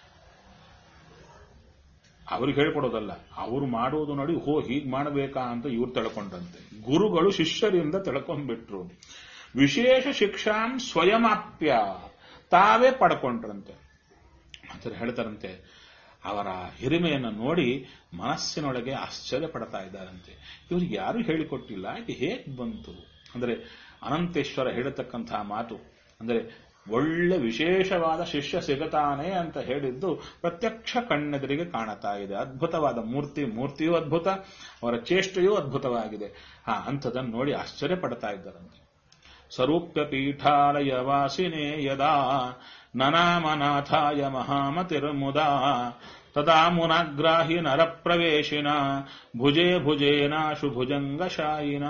ಅವ್ರಿಗೆ ಹೇಳ್ಕೊಡೋದಲ್ಲ, ಅವರು ಮಾಡೋದು ನೋಡಿ ಹೀಗೆ ಮಾಡಬೇಕಾ ಅಂತ ಇವ್ರು ತಿಳ್ಕೊಂಡ್ರಂತೆ. ಗುರುಗಳು ಶಿಷ್ಯರಿಂದ ತಿಳ್ಕೊಂಡ್ಬಿಟ್ರು. ವಿಶೇಷ ಶಿಕ್ಷಾನ್ ಸ್ವಯಮಾಪ್ಯ, ತಾವೇ ಪಡ್ಕೊಂಡ್ರಂತೆ ಅಂತ ಹೇಳ್ತಾರಂತೆ. ಅವರ ಹಿರಿಮೆಯನ್ನು ನೋಡಿ ಮನಸ್ಸಿನೊಳಗೆ ಆಶ್ಚರ್ಯ ಪಡ್ತಾ ಇದ್ದಾರಂತೆ. ಇವ್ರಿಗೆ ಯಾರು ಹೇಳಿಕೊಟ್ಟಿಲ್ಲ, ಇದು ಹೇಗೆ ಬಂತು ಅಂದರೆ ಅನಂತೇಶ್ವರ ಹೇಳತಕ್ಕಂತಹ ಮಾತು. ಅಂದರೆ ಒಳ್ಳೆ ವಿಶೇಷವಾದ ಶಿಷ್ಯ ಸಿಗತಾನೆ ಅಂತ ಹೇಳಿದ್ದು ಪ್ರತ್ಯಕ್ಷ ಕಣ್ಣೆದುರಿಗೆ ಕಾಣುತ್ತಾ ಇದೆ. ಅದ್ಭುತವಾದ ಮೂರ್ತಿಯೂ ಅದ್ಭುತ, ಅವರ ಚೇಷ್ಟೆಯೂ ಅದ್ಭುತವಾಗಿದೆ. ಅಂಥದನ್ನು ನೋಡಿ ಆಶ್ಚರ್ಯ ಪಡ್ತಾ ಇದ್ದಾರಂತೆ. ಸ್ವರೂಪ್ಯ ಪೀಠಾಲಯ ವಾಸಿನೇ ಯದಾ ನನಾಮನಾಥಾಯ ಮಹಾಮತಿರ್ಮುದಾ ತದಾ ಮುನಾಗ್ರಾಹಿ ನರಪ್ರವೇಶಿನ ಭುಜೇ ಭುಜೇನಾಶು ಭುಜಂಗಶಾಯಿನ.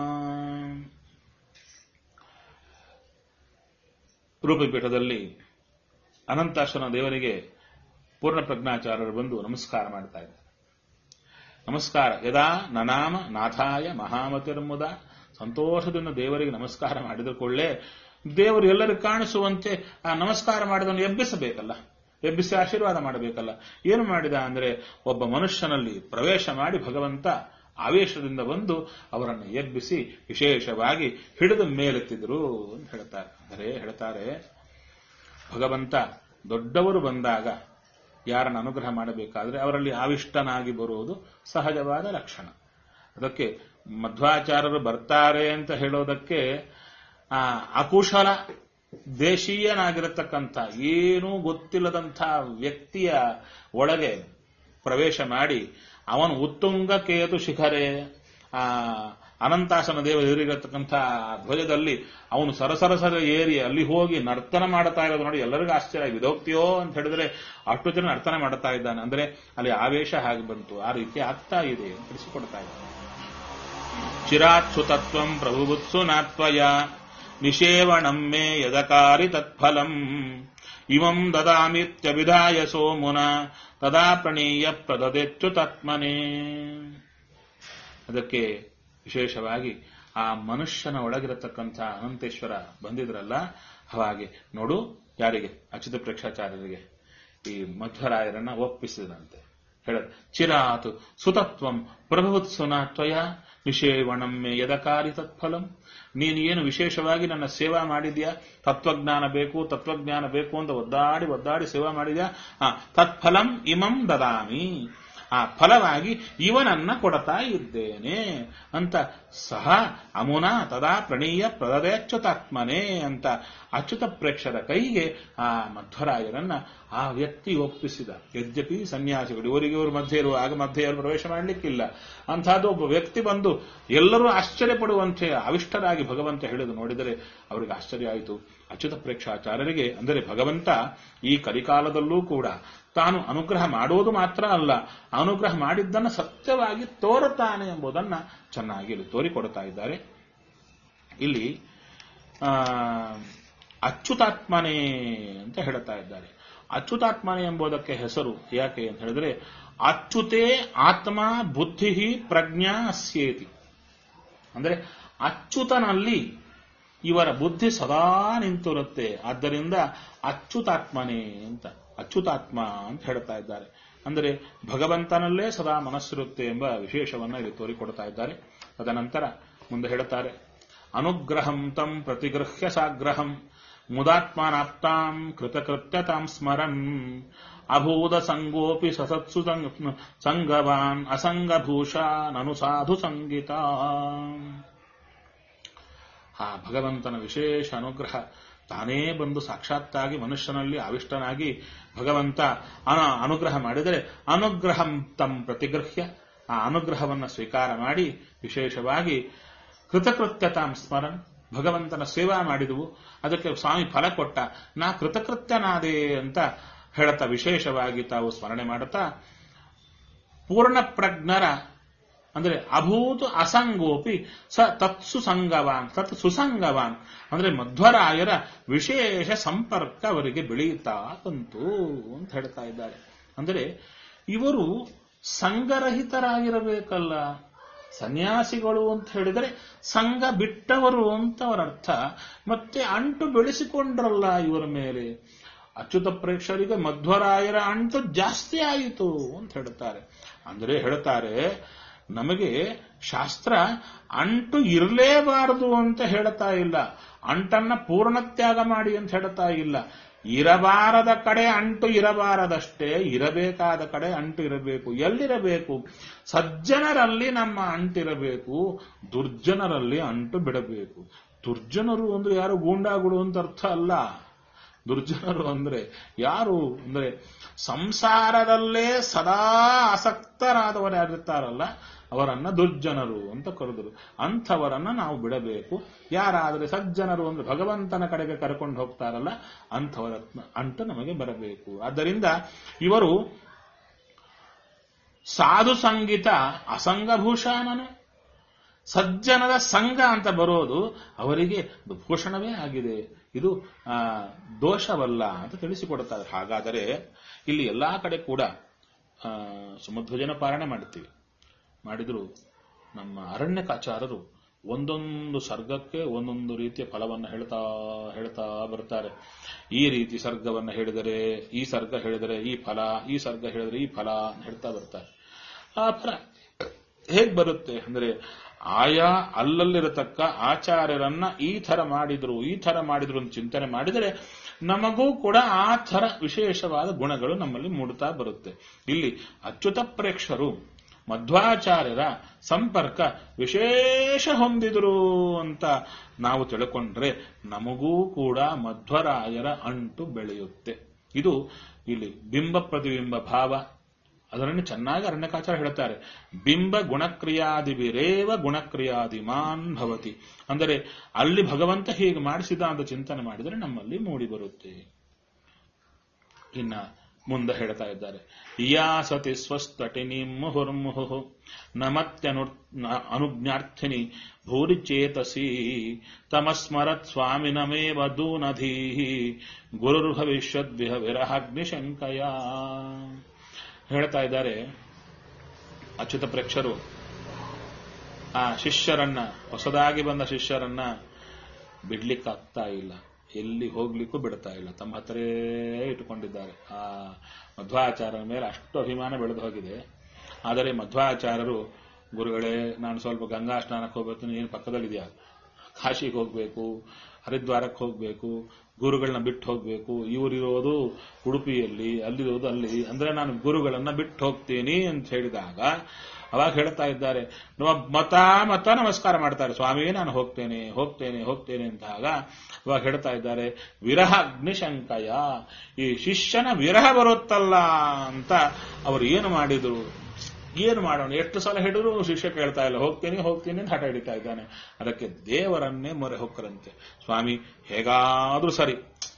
ರೂಪಪೀಠದಲ್ಲಿ ಅನಂತಾಶ್ವರ ದೇವರಿಗೆ ಪೂರ್ಣ ಪ್ರಜ್ಞಾಚಾರ್ಯರು ಬಂದು ನಮಸ್ಕಾರ ಮಾಡ್ತಾ ಇದ್ದಾರೆ. ನಮಸ್ಕಾರ ಯದಾ ನನಾಮ ನಾಥಾಯ ಮಹಾಮತಿರ್ಮುದ, ಸಂತೋಷದಿಂದ ದೇವರಿಗೆ ನಮಸ್ಕಾರ ಮಾಡಿದ ಕೊಳ್ಳೆ ದೇವರು ಎಲ್ಲರಿಗೂ ಕಾಣಿಸುವಂತೆ ಆ ನಮಸ್ಕಾರ ಮಾಡಿದನ್ನು ಎಬ್ಬಿಸಬೇಕಲ್ಲ, ಎಬ್ಬಿಸಿ ಆಶೀರ್ವಾದ ಮಾಡಬೇಕಲ್ಲ. ಏನು ಮಾಡಿದ ಅಂದ್ರೆ ಒಬ್ಬ ಮನುಷ್ಯನಲ್ಲಿ ಪ್ರವೇಶ ಮಾಡಿ ಭಗವಂತ ಆವೇಶದಿಂದ ಬಂದು ಅವರನ್ನು ಎಬ್ಬಿಸಿ ವಿಶೇಷವಾಗಿ ಹಿಡಿದು ಮೇಲೆತ್ತಿದ್ರು ಅಂತ ಹೇಳ್ತಾರೆ. ಅಂದರೆ ಹೇಳ್ತಾರೆ, ಭಗವಂತ ದೊಡ್ಡವರು ಬಂದಾಗ ಯಾರನ್ನು ಅನುಗ್ರಹ ಮಾಡಬೇಕಾದ್ರೆ ಅವರಲ್ಲಿ ಆವಿಷ್ಟನಾಗಿ ಬರುವುದು ಸಹಜವಾದ ಲಕ್ಷಣ. ಅದಕ್ಕೆ ಮಧ್ವಾಚಾರ್ಯರು ಬರ್ತಾರೆ ಅಂತ ಹೇಳೋದಕ್ಕೆ ಅಕುಶಲ ದೇಶೀಯನಾಗಿರತಕ್ಕಂಥ ಏನೂ ಗೊತ್ತಿಲ್ಲದಂಥ ವ್ಯಕ್ತಿಯ ಒಳಗೆ ಪ್ರವೇಶ ಮಾಡಿ ಅವನು ಉತ್ತುಂಗ ಕೇತು ಶಿಖರೆ ಅನಂತಾಸನ ದೇವ ಎದುರಿರತಕ್ಕಂಥ ಧ್ವಜದಲ್ಲಿ ಅವನು ಸರಸರಸರ ಏರಿ ಅಲ್ಲಿ ಹೋಗಿ ನರ್ತನ ಮಾಡ್ತಾ ಇರೋದು ನೋಡಿ ಎಲ್ಲರಿಗೂ ಆಶ್ಚರ್ಯ. ವಿಧೋಕ್ತಿಯೋ ಅಂತ ಹೇಳಿದ್ರೆ ಅಷ್ಟು ಜನ ನರ್ತನ ಮಾಡ್ತಾ ಇದ್ದಾನೆ ಅಂದ್ರೆ ಅಲ್ಲಿ ಆವೇಶ ಹಾಗೆ ಬಂತು. ಆ ರೀತಿ ಆಗ್ತಾ ಇದೆ ಅಂತ ತಿಳಿಸಿಕೊಡ್ತಾ ಇದ್ದಾನೆ. ಚಿರಾತ್ಸುತತ್ವಂ ಪ್ರಭುವತ್ಸು ನಾತ್ವಯ ನಿಷೇವಣಂ ಮೇ ಯದಕಾರಿ ತತ್ಫಲಂ ಇವಂ ದದಾಮಿತ್ಯಭಿಧಾಯ ಸೋಮುನ ತದಾ ಪ್ರಣೀಯ ಪ್ರದದೆಚ್ಯುತಾತ್ಮನೇ. ಅದಕ್ಕೆ ವಿಶೇಷವಾಗಿ ಆ ಮನುಷ್ಯನ ಒಳಗಿರತಕ್ಕಂಥ ಅನಂತೇಶ್ವರ ಬಂದಿದ್ರಲ್ಲ, ಹಾಗೆ ನೋಡು ಯಾರಿಗೆ, ಅಚ್ಯುತ ಪ್ರೇಕ್ಷಾಚಾರ್ಯರಿಗೆ ಈ ಮಧ್ವರಾಯರನ್ನ ಒಪ್ಪಿಸಿದಂತೆ. ಹೇಳ ಚಿರಾತ್ ಸುತತ್ವಂ ಪ್ರಭುತ್ಸುನ ತ್ವಯ ನಿಷೇವಣಮ್ಮೆ ಯದಕಾರಿ ತತ್ಫಲಂ. ನೀನು ಏನು ವಿಶೇಷವಾಗಿ ನನ್ನ ಸೇವಾ ಮಾಡಿದ್ಯಾ, ತತ್ವಜ್ಞಾನ ಬೇಕು ಅಂತ ಒದ್ದಾಡಿ ಸೇವಾ ಮಾಡಿದ್ಯಾ, ತತ್ಫಲಂ ಇಮಂ ದದಾಮಿ, ಆ ಫಲವಾಗಿ ಇವನನ್ನ ಕೊಡ್ತಾ ಇದ್ದೇನೆ ಅಂತ ಸಹ ಅಮುನಾ ತದಾ ಪ್ರಣೀಯ ಪ್ರದದೆ ಅಚ್ಯುತಾತ್ಮನೇ ಅಂತ ಅಚ್ಯುತ ಪ್ರೇಕ್ಷರ ಕೈಗೆ ಆ ಮಧ್ವರಾಯರನ್ನ ಆ ವ್ಯಕ್ತಿ ಒಪ್ಪಿಸಿದ. ಯದ್ಯಪಿ ಸನ್ಯಾಸಿಗಳು ಇವರು ಮಧ್ಯೆ ಇರುವಾಗ ಮಧ್ಯೆಯವರು ಪ್ರವೇಶ ಮಾಡಲಿಕ್ಕಿಲ್ಲ. ಅಂಥದ್ದು ಒಬ್ಬ ವ್ಯಕ್ತಿ ಬಂದು ಎಲ್ಲರೂ ಆಶ್ಚರ್ಯಪಡುವಂತೆ ಅವಿಷ್ಟರಾಗಿ ಭಗವಂತ ಹೇಳಿದು ನೋಡಿದರೆ ಅವರಿಗೆ ಆಶ್ಚರ್ಯ ಆಯಿತು. ಅಚ್ಯುತ ಪ್ರೇಕ್ಷಾಚಾರ್ಯರಿಗೆ ಅಂದರೆ ಭಗವಂತ ಈ ಕಲಿಕಾಲದಲ್ಲೂ ಕೂಡ ತಾನು ಅನುಗ್ರಹ ಮಾಡೋದು ಮಾತ್ರ ಅಲ್ಲ, ಅನುಗ್ರಹ ಮಾಡಿದ್ದನ್ನು ಸತ್ಯವಾಗಿ ತೋರುತ್ತಾನೆ ಎಂಬುದನ್ನು ಚೆನ್ನಾಗಿ ಇಲ್ಲಿ ತೋರಿಕೊಡ್ತಾ ಇದ್ದಾರೆ. ಇಲ್ಲಿ ಅಚ್ಯುತಾತ್ಮನೇ ಅಂತ ಹೇಳ್ತಾ ಇದ್ದಾರೆ. ಅಚ್ಯುತಾತ್ಮನೇ ಎಂಬುದಕ್ಕೆ ಹೆಸರು ಯಾಕೆ ಅಂತ ಹೇಳಿದ್ರೆ, ಅಚ್ಯುತೇ ಆತ್ಮ ಬುದ್ಧಿ ಪ್ರಜ್ಞಾ ಅಸ್ಯೇತಿ. ಅಂದರೆ ಅಚ್ಯುತನಲ್ಲಿ ಇವರ ಬುದ್ಧಿ ಸದಾ ನಿಂತಿರುತ್ತೆ. ಆದ್ದರಿಂದ ಅಚ್ಯುತಾತ್ಮನೇ ಅಂತ, ಅಚ್ಯುತಾತ್ಮ ಅಂತ ಹೇಳ್ತಾ ಇದ್ದಾರೆ. ಅಂದರೆ ಭಗವಂತನಲ್ಲೇ ಸದಾ ಮನಸ್ಸಿರುತ್ತೆ ಎಂಬ ವಿಶೇಷವನ್ನು ಇಲ್ಲಿ ತೋರಿಕೊಡ್ತಾ ಇದ್ದಾರೆ. ತದನಂತರ ಮುಂದೆ ಹೇಳುತ್ತಾರೆ, ಅನುಗ್ರಹಂ ತಂ ಪ್ರತಿಗೃಹ್ಯ ಸಾಗ್ರಹಂ ಮುದಾತ್ಮಾನಾಪ್ತಾಂ ಕೃತಕೃತ್ಯತಾಂ ಸ್ಮರನ್ ಅಭೂದ ಸಂಗೋಪಿ ಸಸತ್ಸು ಸಂಗವಾನ್ ಅಸಂಗಭೂಷಾ ನನು ಸಾಧು ಸಂಗೀತ. ಆ ಭಗವಂತನ ವಿಶೇಷ ಅನುಗ್ರಹ ತಾನೇ ಬಂದು ಸಾಕ್ಷಾತ್ತಾಗಿ ಮನುಷ್ಯನಲ್ಲಿ ಆವಿಷ್ಟನಾಗಿ ಭಗವಂತ ಅನುಗ್ರಹ ಮಾಡಿದರೆ ಅನುಗ್ರಹಂ ತಂ ಪ್ರತಿಗೃಹ್ಯ, ಆ ಅನುಗ್ರಹವನ್ನು ಸ್ವೀಕಾರ ಮಾಡಿ ವಿಶೇಷವಾಗಿ ಕೃತಕೃತ್ಯತಾಂ ಸ್ಮರನ್, ಭಗವಂತನ ಸೇವಾ ಮಾಡಿದವು, ಅದಕ್ಕೆ ಸ್ವಾಮಿ ಫಲ ಕೊಟ್ಟ, ನಾ ಕೃತಕೃತ್ಯನಾದೆ ಅಂತ ಹೇಳುತ್ತಾ ವಿಶೇಷವಾಗಿ ತಾವು ಸ್ಮರಣೆ ಮಾಡುತ್ತಾ ಪೂರ್ಣ ಪ್ರಜ್ಞರ ಅಂದ್ರೆ ಅಭೂತ ಅಸಂಗೋಪಿ ತತ್ಸು ಸಂಗವಾನ್, ತತ್ ಸುಸಂಗವಾನ್ ಅಂದ್ರೆ ಮಧ್ವರಾಯರ ವಿಶೇಷ ಸಂಪರ್ಕ ಅವರಿಗೆ ಬೆಳೆಯುತ್ತಾ ಬಂತು ಅಂತ ಹೇಳ್ತಾ ಇದ್ದಾರೆ. ಅಂದರೆ ಇವರು ಸಂಘರಹಿತರಾಗಿರಬೇಕಲ್ಲ, ಸನ್ಯಾಸಿಗಳು ಅಂತ ಹೇಳಿದರೆ ಸಂಘ ಬಿಟ್ಟವರು ಅಂತ ಅವರ ಅರ್ಥ. ಮತ್ತೆ ಅಂಟು ಬೆಳೆಸಿಕೊಂಡ್ರಲ್ಲ ಇವರ ಮೇಲೆ. ಅಚ್ಯುತ ಪ್ರೇಕ್ಷರಿಗೆ ಮಧ್ವರಾಯರ ಅಂಟು ಜಾಸ್ತಿ ಆಯಿತು ಅಂತ ಹೇಳುತ್ತಾರೆ. ಅಂದರೆ ಹೇಳ್ತಾರೆ, ನಮಗೆ ಶಾಸ್ತ್ರ ಅಂಟು ಇರಲೇಬಾರದು ಅಂತ ಹೇಳ್ತಾ ಇಲ್ಲ, ಅಂಟನ್ನ ಪೂರ್ಣತ್ಯಾಗ ಮಾಡಿ ಅಂತ ಹೇಳ್ತಾ ಇಲ್ಲ. ಇರಬಾರದ ಕಡೆ ಅಂಟು ಇರಬಾರದಷ್ಟೇ, ಇರಬೇಕಾದ ಕಡೆ ಅಂಟು ಇರಬೇಕು. ಎಲ್ಲಿರಬೇಕು? ಸಜ್ಜನರಲ್ಲಿ ನಮ್ಮ ಅಂಟಿರಬೇಕು, ದುರ್ಜನರಲ್ಲಿ ಅಂಟು ಬಿಡಬೇಕು. ದುರ್ಜನರು ಅಂದ್ರೆ ಯಾರು ಗೂಂಡಾಗಳು ಅಂತ ಅರ್ಥ ಅಲ್ಲ. ದುರ್ಜನರು ಅಂದ್ರೆ ಯಾರು ಅಂದ್ರೆ ಸಂಸಾರದಲ್ಲೇ ಸದಾ ಆಸಕ್ತರಾದವರು ಯಾರಿರ್ತಾರಲ್ಲ ಅವರನ್ನ ದುರ್ಜನರು ಅಂತ ಕರೆದರು. ಅಂಥವರನ್ನ ನಾವು ಬಿಡಬೇಕು. ಯಾರಾದರೆ ಸಜ್ಜನರು ಅಂದ್ರೆ ಭಗವಂತನ ಕಡೆಗೆ ಕರ್ಕೊಂಡು ಹೋಗ್ತಾರಲ್ಲ ಅಂಥವರ ಅಂಟು ನಮಗೆ ಬರಬೇಕು. ಆದ್ದರಿಂದ ಇವರು ಸಾಧು ಸಂಗೀತ ಅಸಂಗಭೂಷಣನು, ಸಜ್ಜನರ ಸಂಘ ಅಂತ ಬರೋದು ಅವರಿಗೆ ಭೂಷಣವೇ ಆಗಿದೆ. ಇದು ದೋಷವಲ್ಲ ಅಂತ ತಿಳಿಸಿಕೊಡುತ್ತಾರೆ. ಹಾಗಾದರೆ ಇಲ್ಲಿ ಎಲ್ಲಾ ಕಡೆ ಕೂಡ ಸುಮಧ್ವಜನ ಪಾಲನೆ ಮಾಡುತ್ತೀವಿ. ಮಾಡಿದ್ರು ನಮ್ಮ ಅರಣ್ಯಕಾಚಾರರು ಒಂದೊಂದು ಸರ್ಗಕ್ಕೆ ಒಂದೊಂದು ರೀತಿಯ ಫಲವನ್ನು ಹೇಳ್ತಾ ಬರ್ತಾರೆ. ಈ ರೀತಿ ಸರ್ಗವನ್ನು ಹೇಳಿದರೆ ಈ ಸರ್ಗ ಹೇಳಿದರೆ ಈ ಫಲ, ಈ ಸರ್ಗ ಹೇಳಿದರೆ ಈ ಫಲ ಹೇಳ್ತಾ ಬರ್ತಾರೆ. ಆ ಫಲ ಹೇಗ್ ಬರುತ್ತೆ ಅಂದ್ರೆ ಆಯಾ ಅಲ್ಲಲ್ಲಿರತಕ್ಕ ಆಚಾರ್ಯರನ್ನ ಈ ಥರ ಮಾಡಿದ್ರು ಅಂತ ಚಿಂತನೆ ಮಾಡಿದರೆ ನಮಗೂ ಕೂಡ ಆ ಥರ ವಿಶೇಷವಾದ ಗುಣಗಳು ನಮ್ಮಲ್ಲಿ ಮೂಡುತ್ತಾ ಬರುತ್ತೆ. ಇಲ್ಲಿ ಅಚ್ಯುತ ಪ್ರೇಕ್ಷರು ಮಧ್ವಾಚಾರ್ಯರ ಸಂಪರ್ಕ ವಿಶೇಷ ಹೊಂದಿದ್ರು ಅಂತ ನಾವು ತಿಳ್ಕೊಂಡ್ರೆ ನಮಗೂ ಕೂಡ ಮಧ್ವರಾಯರ ಅಂಟು ಬೆಳೆಯುತ್ತೆ. ಇದು ಇಲ್ಲಿ ಬಿಂಬ ಪ್ರತಿಬಿಂಬ ಭಾವ, ಅದನ್ನು ಚೆನ್ನಾಗಿ ಅರಣ್ಯಕಾಚಾರ್ಯ ಹೇಳ್ತಾರೆ. ಬಿಂಬ ಗುಣಕ್ರಿಯಾದಿವಿರೇವ ಗುಣಕ್ರಿಯಾದಿಮಾನ್ ಭವತಿ. ಅಂದರೆ ಅಲ್ಲಿ ಭಗವಂತ ಹೀಗೆ ಮಾಡಿಸಿದ ಅಂತ ಚಿಂತನೆ ಮಾಡಿದರೆ ನಮ್ಮಲ್ಲಿ ಮೂಡಿ ಬರುತ್ತೆ. ಇನ್ನ ಮುಂದೆ ಹೇಳ್ತಾ ಇದ್ದಾರೆ, ಯಾ ಸತಿ ಸ್ವಸ್ತಟಿನಿ ಮುಹುರ್ಮುಹು ನಮತ್ಯನು ಅನುಜ್ಞಾರ್ಥಿನಿ ಭೂರಿ ಚೇತಸಿ ತಮಸ್ಮರತ್ ಸ್ವಾಮಿನಮೇವ ದೂನಧೀ ಗುರುರ್ಭವಿಷ್ಯದ್ವಿಹ ವಿರಹಾಗ್ನಿಶಂಕಯ. ಹೇಳ್ತಾ ಇದ್ದಾರೆ, ಅಚ್ಯುತ ಪ್ರೇಕ್ಷರು ಆ ಶಿಷ್ಯರನ್ನ, ಹೊಸದಾಗಿ ಬಂದ ಶಿಷ್ಯರನ್ನ ಬಿಡ್ಲಿಕ್ಕಾಗ್ತಾ ಇಲ್ಲ. ಎಲ್ಲಿ ಹೋಗ್ಲಿಕ್ಕೂ ಬಿಡ್ತಾ ಇಲ್ಲ, ತಮ್ಮ ಹತ್ರೇ ಇಟ್ಟುಕೊಂಡಿದ್ದಾರೆ. ಆ ಮಧ್ವಾಚಾರ್ಯರ ಮೇಲೆ ಅಷ್ಟು ಅಭಿಮಾನ ಬೆಳೆದು ಹೋಗಿದೆ. ಆದರೆ ಮಧ್ವಾಚಾರ್ಯರು, ಗುರುಗಳೇ ನಾನು ಸ್ವಲ್ಪ ಗಂಗಾ ಸ್ನಾನಕ್ಕೆ ಹೋಗ್ಬೇಕು, ಏನು ಪಕ್ಕದಲ್ಲಿದೆಯಾ, ಕಾಶಿಗೆ ಹೋಗ್ಬೇಕು, ಹರಿದ್ವಾರಕ್ಕೆ ಹೋಗ್ಬೇಕು, ಗುರುಗಳನ್ನ ಬಿಟ್ಟು ಹೋಗ್ಬೇಕು, ಇವರಿರೋದು ಉಡುಪಿಯಲ್ಲಿ, ಅಲ್ಲಿರೋದು ಅಲ್ಲಿ, ಅಂದ್ರೆ ನಾನು ಗುರುಗಳನ್ನ ಬಿಟ್ಟು ಹೋಗ್ತೀನಿ ಅಂತ ಹೇಳಿದಾಗ ಅವಾಗ ಹೇಳ್ತಾ ಇದ್ದಾರೆ, ಮತ ನಮಸ್ಕಾರ ಮಾಡ್ತಾರೆ, ಸ್ವಾಮಿ ನಾನು ಹೋಗ್ತೇನೆ ಹೋಗ್ತೇನೆ ಹೋಗ್ತೇನೆ ಅಂತ. ಆಗ ಅವಾಗ ಹೇಳ್ತಾ ಇದ್ದಾರೆ, ವಿರಹ ಅಗ್ನಿಶಂಕಯ, ಈ ಶಿಷ್ಯನ ವಿರಹ ಬರುತ್ತಲ್ಲ ಅಂತ ಅವರು ಏನು ಮಾಡಿದ್ರು, ಏನು ಮಾಡೋಣ, ಎಷ್ಟು ಸಲ ಹೇಳಿದ್ರು ಶಿಷ್ಯ ಕೇಳ್ತಾ ಇಲ್ಲ, ಹೋಗ್ತೀನಿ ಹೋಗ್ತೀನಿ ಅಂತ ಹಠ ಹಿಡಿತಾ ಇದ್ದಾನೆ. ಅದಕ್ಕೆ ದೇವರನ್ನೇ ಮೊರೆ ಹೊಕ್ಕರಂತೆ, ಸ್ವಾಮಿ ಹೇಗಾದ್ರೂ ಸರಿ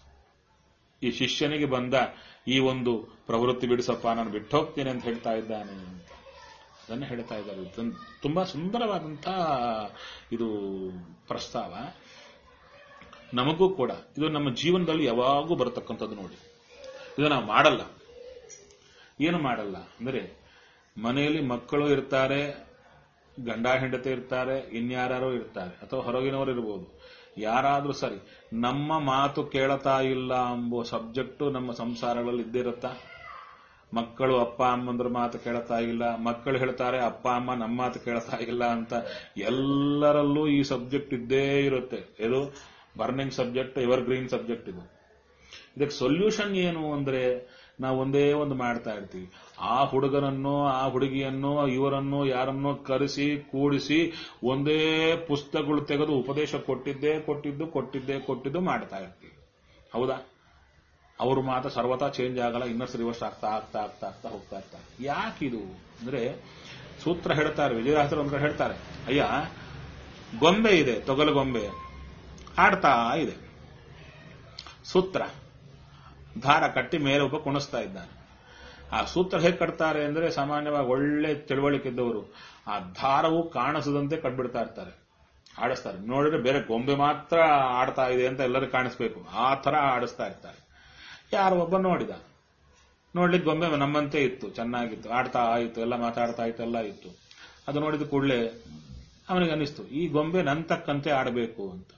ಈ ಶಿಷ್ಯನಿಗೆ ಬಂದ ಈ ಒಂದು ಪ್ರವೃತ್ತಿ ಬಿಡಿಸಪ್ಪ, ನಾನು ಬಿಟ್ಟು ಹೋಗ್ತೇನೆ ಅಂತ ಹೇಳ್ತಾ ಇದ್ದಾನೆ ಅಂತ ಅದನ್ನೇ ಹೇಳ್ತಾ ಇದ್ದಾರೆ. ತುಂಬಾ ಸುಂದರವಾದಂಥ ಇದು ಪ್ರಸ್ತಾವ. ನಮಗೂ ಕೂಡ ಇದು ನಮ್ಮ ಜೀವನದಲ್ಲಿ ಯಾವಾಗೂ ಬರತಕ್ಕಂಥದ್ದು ನೋಡಿ. ಇದು ನಾವು ಮಾಡಲ್ಲ, ಏನು ಮಾಡಲ್ಲ ಅಂದ್ರೆ, ಮನೆಯಲ್ಲಿ ಮಕ್ಕಳು ಇರ್ತಾರೆ, ಗಂಡ ಹೆಂಡತಿ ಇರ್ತಾರೆ, ಇನ್ಯಾರು ಇರ್ತಾರೆ, ಅಥವಾ ಹೊರಗಿನವರು ಇರ್ಬೋದು, ಯಾರಾದ್ರೂ ಸರಿ ನಮ್ಮ ಮಾತು ಕೇಳತಾ ಇಲ್ಲ ಎಂಬುವ ಸಬ್ಜೆಕ್ಟು ನಮ್ಮ ಸಂಸಾರಗಳಲ್ಲಿ ಇದ್ದೇ ಇರುತ್ತಾ? ಮಕ್ಕಳು ಅಪ್ಪ ಅಮ್ಮಂದ್ರ ಮಾತು ಕೇಳ್ತಾ ಇಲ್ಲ, ಮಕ್ಕಳು ಹೇಳ್ತಾರೆ ಅಪ್ಪ ಅಮ್ಮ ನಮ್ಮ ಮಾತು ಕೇಳ್ತಾ ಇಲ್ಲ ಅಂತ. ಎಲ್ಲರಲ್ಲೂ ಈ ಸಬ್ಜೆಕ್ಟ್ ಇದ್ದೇ ಇರುತ್ತೆ. ಇದು burning subject, evergreen subject ಇದು. ಇದಕ್ಕೆ ಸೊಲ್ಯೂಷನ್ ಏನು ಅಂದ್ರೆ, ನಾವು ಒಂದೇ ಒಂದು ಮಾಡ್ತಾ ಇರ್ತೀವಿ, ಆ ಹುಡುಗನನ್ನೋ ಆ ಹುಡುಗಿಯನ್ನೋ ಇವರನ್ನೋ ಯಾರನ್ನೋ ಕರೆಸಿ ಕೂಡಿಸಿ ಒಂದೇ ಪುಸ್ತಕಗಳು ತೆಗೆದು ಉಪದೇಶ ಕೊಟ್ಟಿದ್ದು ಮಾಡ್ತಾ ಇರ್ತೀವಿ. ಹೌದಾ? ಅವ್ರ ಮಾತು ಸರ್ವತಾ ಚೇಂಜ್ ಆಗಲ್ಲ, ಇನ್ನಷ್ಟು ರಿವರ್ಸ್ ಆಗ್ತಾ ಆಗ್ತಾ ಆಗ್ತಾ ಆಗ್ತಾ ಹೋಗ್ತಾ ಇರ್ತಾರೆ. ಯಾಕಿದು ಅಂದ್ರೆ, ಸೂತ್ರ ಹೇಳ್ತಾರೆ, ವಿಜಯದಾಸರು ಅಂತ ಹೇಳ್ತಾರೆ, ಅಯ್ಯ ಗೊಂಬೆ ಇದೆ, ತೊಗಲು ಗೊಂಬೆ ಆಡ್ತಾ ಇದೆ, ಸೂತ್ರ ದಾರ ಕಟ್ಟಿ ಮೇಲೆ ಒಬ್ಬ ಕುಣಿಸ್ತಾ ಇದ್ದಾನೆ. ಆ ಸೂತ್ರ ಹೇಗೆ ಕಟ್ತಾರೆ ಅಂದ್ರೆ, ಸಾಮಾನ್ಯವಾಗಿ ಒಳ್ಳೆ ತಿಳುವಳಿಕಿದ್ದವರು ಆ ದಾರವು ಕಾಣಿಸದಂತೆ ಕಟ್ಬಿಡ್ತಾ ಇರ್ತಾರೆ, ಆಡಿಸ್ತಾರೆ. ನೋಡಿದ್ರೆ ಬೇರೆ ಗೊಂಬೆ ಮಾತ್ರ ಆಡ್ತಾ ಇದೆ ಅಂತ ಎಲ್ಲರೂ ಕಾಣಿಸ್ಬೇಕು, ಆ ತರ ಆಡಿಸ್ತಾ ಇರ್ತಾರೆ. ಯಾರು ಒಬ್ಬ ನೋಡಿದ, ನೋಡ್ಲಿಕ್ಕೆ ಗೊಂಬೆ ನಮ್ಮಂತೆ ಇತ್ತು, ಚೆನ್ನಾಗಿತ್ತು, ಆಡ್ತಾ ಆಯ್ತು, ಎಲ್ಲ ಮಾತಾಡ್ತಾ ಆಯ್ತು, ಎಲ್ಲ ಇತ್ತು. ಅದು ನೋಡಿದ ಕೂಡಲೇ ಅವನಿಗೆ ಅನಿಸ್ತು, ಈ ಗೊಂಬೆ ನನ್ ತಕ್ಕಂತೆ ಆಡಬೇಕು ಅಂತ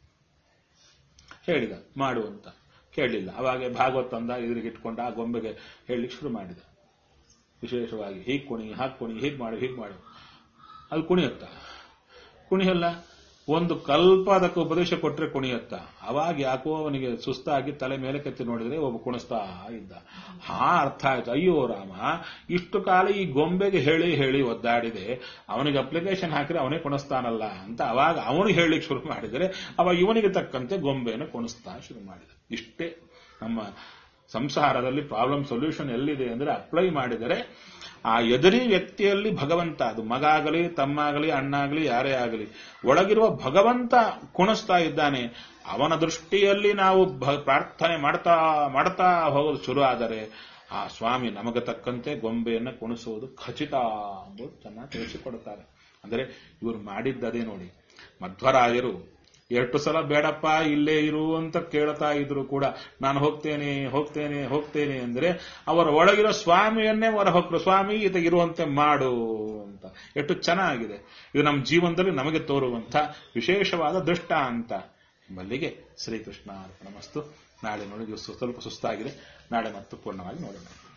ಹೇಳಿದ, ಮಾಡು ಅಂತ. ಕೇಳಲಿಲ್ಲ. ಅವಾಗ ಭಾಗವತ್ ಅಂದ, ಇದ್ರಿಗೆ ಇಟ್ಕೊಂಡ ಆ ಗೊಂಬೆಗೆ ಹೇಳಲಿಕ್ಕೆ ಶುರು ಮಾಡಿದ, ವಿಶೇಷವಾಗಿ ಹೀಗೆ ಕುಣಿ, ಹಾಗೆ ಕುಣಿ, ಹೀಗೆ ಮಾಡು. ಅದು ಕುಣಿಯಲ್ಲ. ಒಂದು ಕಲ್ಪ ಅದಕ್ಕೆ ಉಪದೇಶ ಕೊಟ್ರೆ ಕುಣಿಯತ್ತ. ಅವಾಗ ಯಾಕೋ ಅವನಿಗೆ ಸುಸ್ತಾಗಿ ತಲೆ ಮೇಲೆ ಕೆತ್ತಿ ನೋಡಿದ್ರೆ ಒಬ್ಬ ಕುಣಿಸ್ತಾ ಇದ್ದ. ಅರ್ಥ ಆಯ್ತು, ಅಯ್ಯೋ ರಾಮ, ಇಷ್ಟು ಕಾಲ ಈ ಗೊಂಬೆಗೆ ಹೇಳಿ ಒದ್ದಾಡಿದೆ, ಅವನಿಗೆ ಅಪ್ಲಿಕೇಶನ್ ಹಾಕಿದ್ರೆ ಅವನೇ ಕುಣಿಸ್ತಾನಲ್ಲ ಅಂತ. ಅವಾಗ ಅವನಿಗೆ ಹೇಳಲಿಕ್ಕೆ ಶುರು ಮಾಡಿದರೆ ಅವಾಗ ಇವನಿಗೆ ತಕ್ಕಂತೆ ಗೊಂಬೆಯನ್ನು ಕುಣಿಸ್ತಾ ಶುರು ಮಾಡಿದ. ಇಷ್ಟೇ ನಮ್ಮ ಸಂಸಾರದಲ್ಲಿ ಪ್ರಾಬ್ಲಮ್ ಸೊಲ್ಯೂಷನ್ ಎಲ್ಲಿದೆ ಅಂದ್ರೆ, ಅಪ್ಲೈ ಮಾಡಿದರೆ ಆ ಎದುರಿ ವ್ಯಕ್ತಿಯಲ್ಲಿ ಭಗವಂತ, ಅದು ಮಗ ಆಗಲಿ, ತಮ್ಮ ಆಗಲಿ, ಅಣ್ಣ ಆಗಲಿ, ಯಾರೇ ಆಗಲಿ, ಒಳಗಿರುವ ಭಗವಂತ ಕುಣಿಸ್ತಾ ಇದ್ದಾನೆ. ಅವನ ದೃಷ್ಟಿಯಲ್ಲಿ ನಾವು ಪ್ರಾರ್ಥನೆ ಮಾಡ್ತಾ ಮಾಡ್ತಾ ಹೋಗೋದು ಶುರು ಆದರೆ ಆ ಸ್ವಾಮಿ ನಮಗೆ ತಕ್ಕಂತೆ ಗೊಂಬೆಯನ್ನು ಕುಣಿಸುವುದು ಖಚಿತ ಎಂಬುದು ಚೆನ್ನಾಗಿ ತಿಳಿಸಿಕೊಡುತ್ತಾರೆ. ಅಂದರೆ ಇವರು ಮಾಡಿದ್ದದೇ ನೋಡಿ. ಮಧ್ವರಾಯರು 2 ಸಲ ಬೇಡಪ್ಪ ಇಲ್ಲೇ ಇರು ಅಂತ ಕೇಳ್ತಾ ಇದ್ರು ಕೂಡ, ನಾನು ಹೋಗ್ತೇನೆ ಅಂದ್ರೆ ಅವರ ಒಳಗಿರೋ ಸ್ವಾಮಿಯನ್ನೇ ಹೊರ ಹೊಕ್ಕರು, ಸ್ವಾಮಿ ಈತ ಇರುವಂತೆ ಮಾಡು ಅಂತ. ಎಷ್ಟು ಚೆನ್ನಾಗಿದೆ ಇದು ನಮ್ಮ ಜೀವನದಲ್ಲಿ ನಮಗೆ ತೋರುವಂಥ ವಿಶೇಷವಾದ ದೃಷ್ಟಾಂತ. ಎಂಬಲ್ಲಿಗೆ ಶ್ರೀಕೃಷ್ಣ ಅರ್ಪಣಮಸ್ತು. ನಾಳೆ ನೋಡಿ ಸ್ವಲ್ಪ ಸುಸ್ತಾಗಿದೆ, ನಾಳೆ ಮತ್ತು ಪೂರ್ಣವಾಗಿ ನೋಡೋಣ.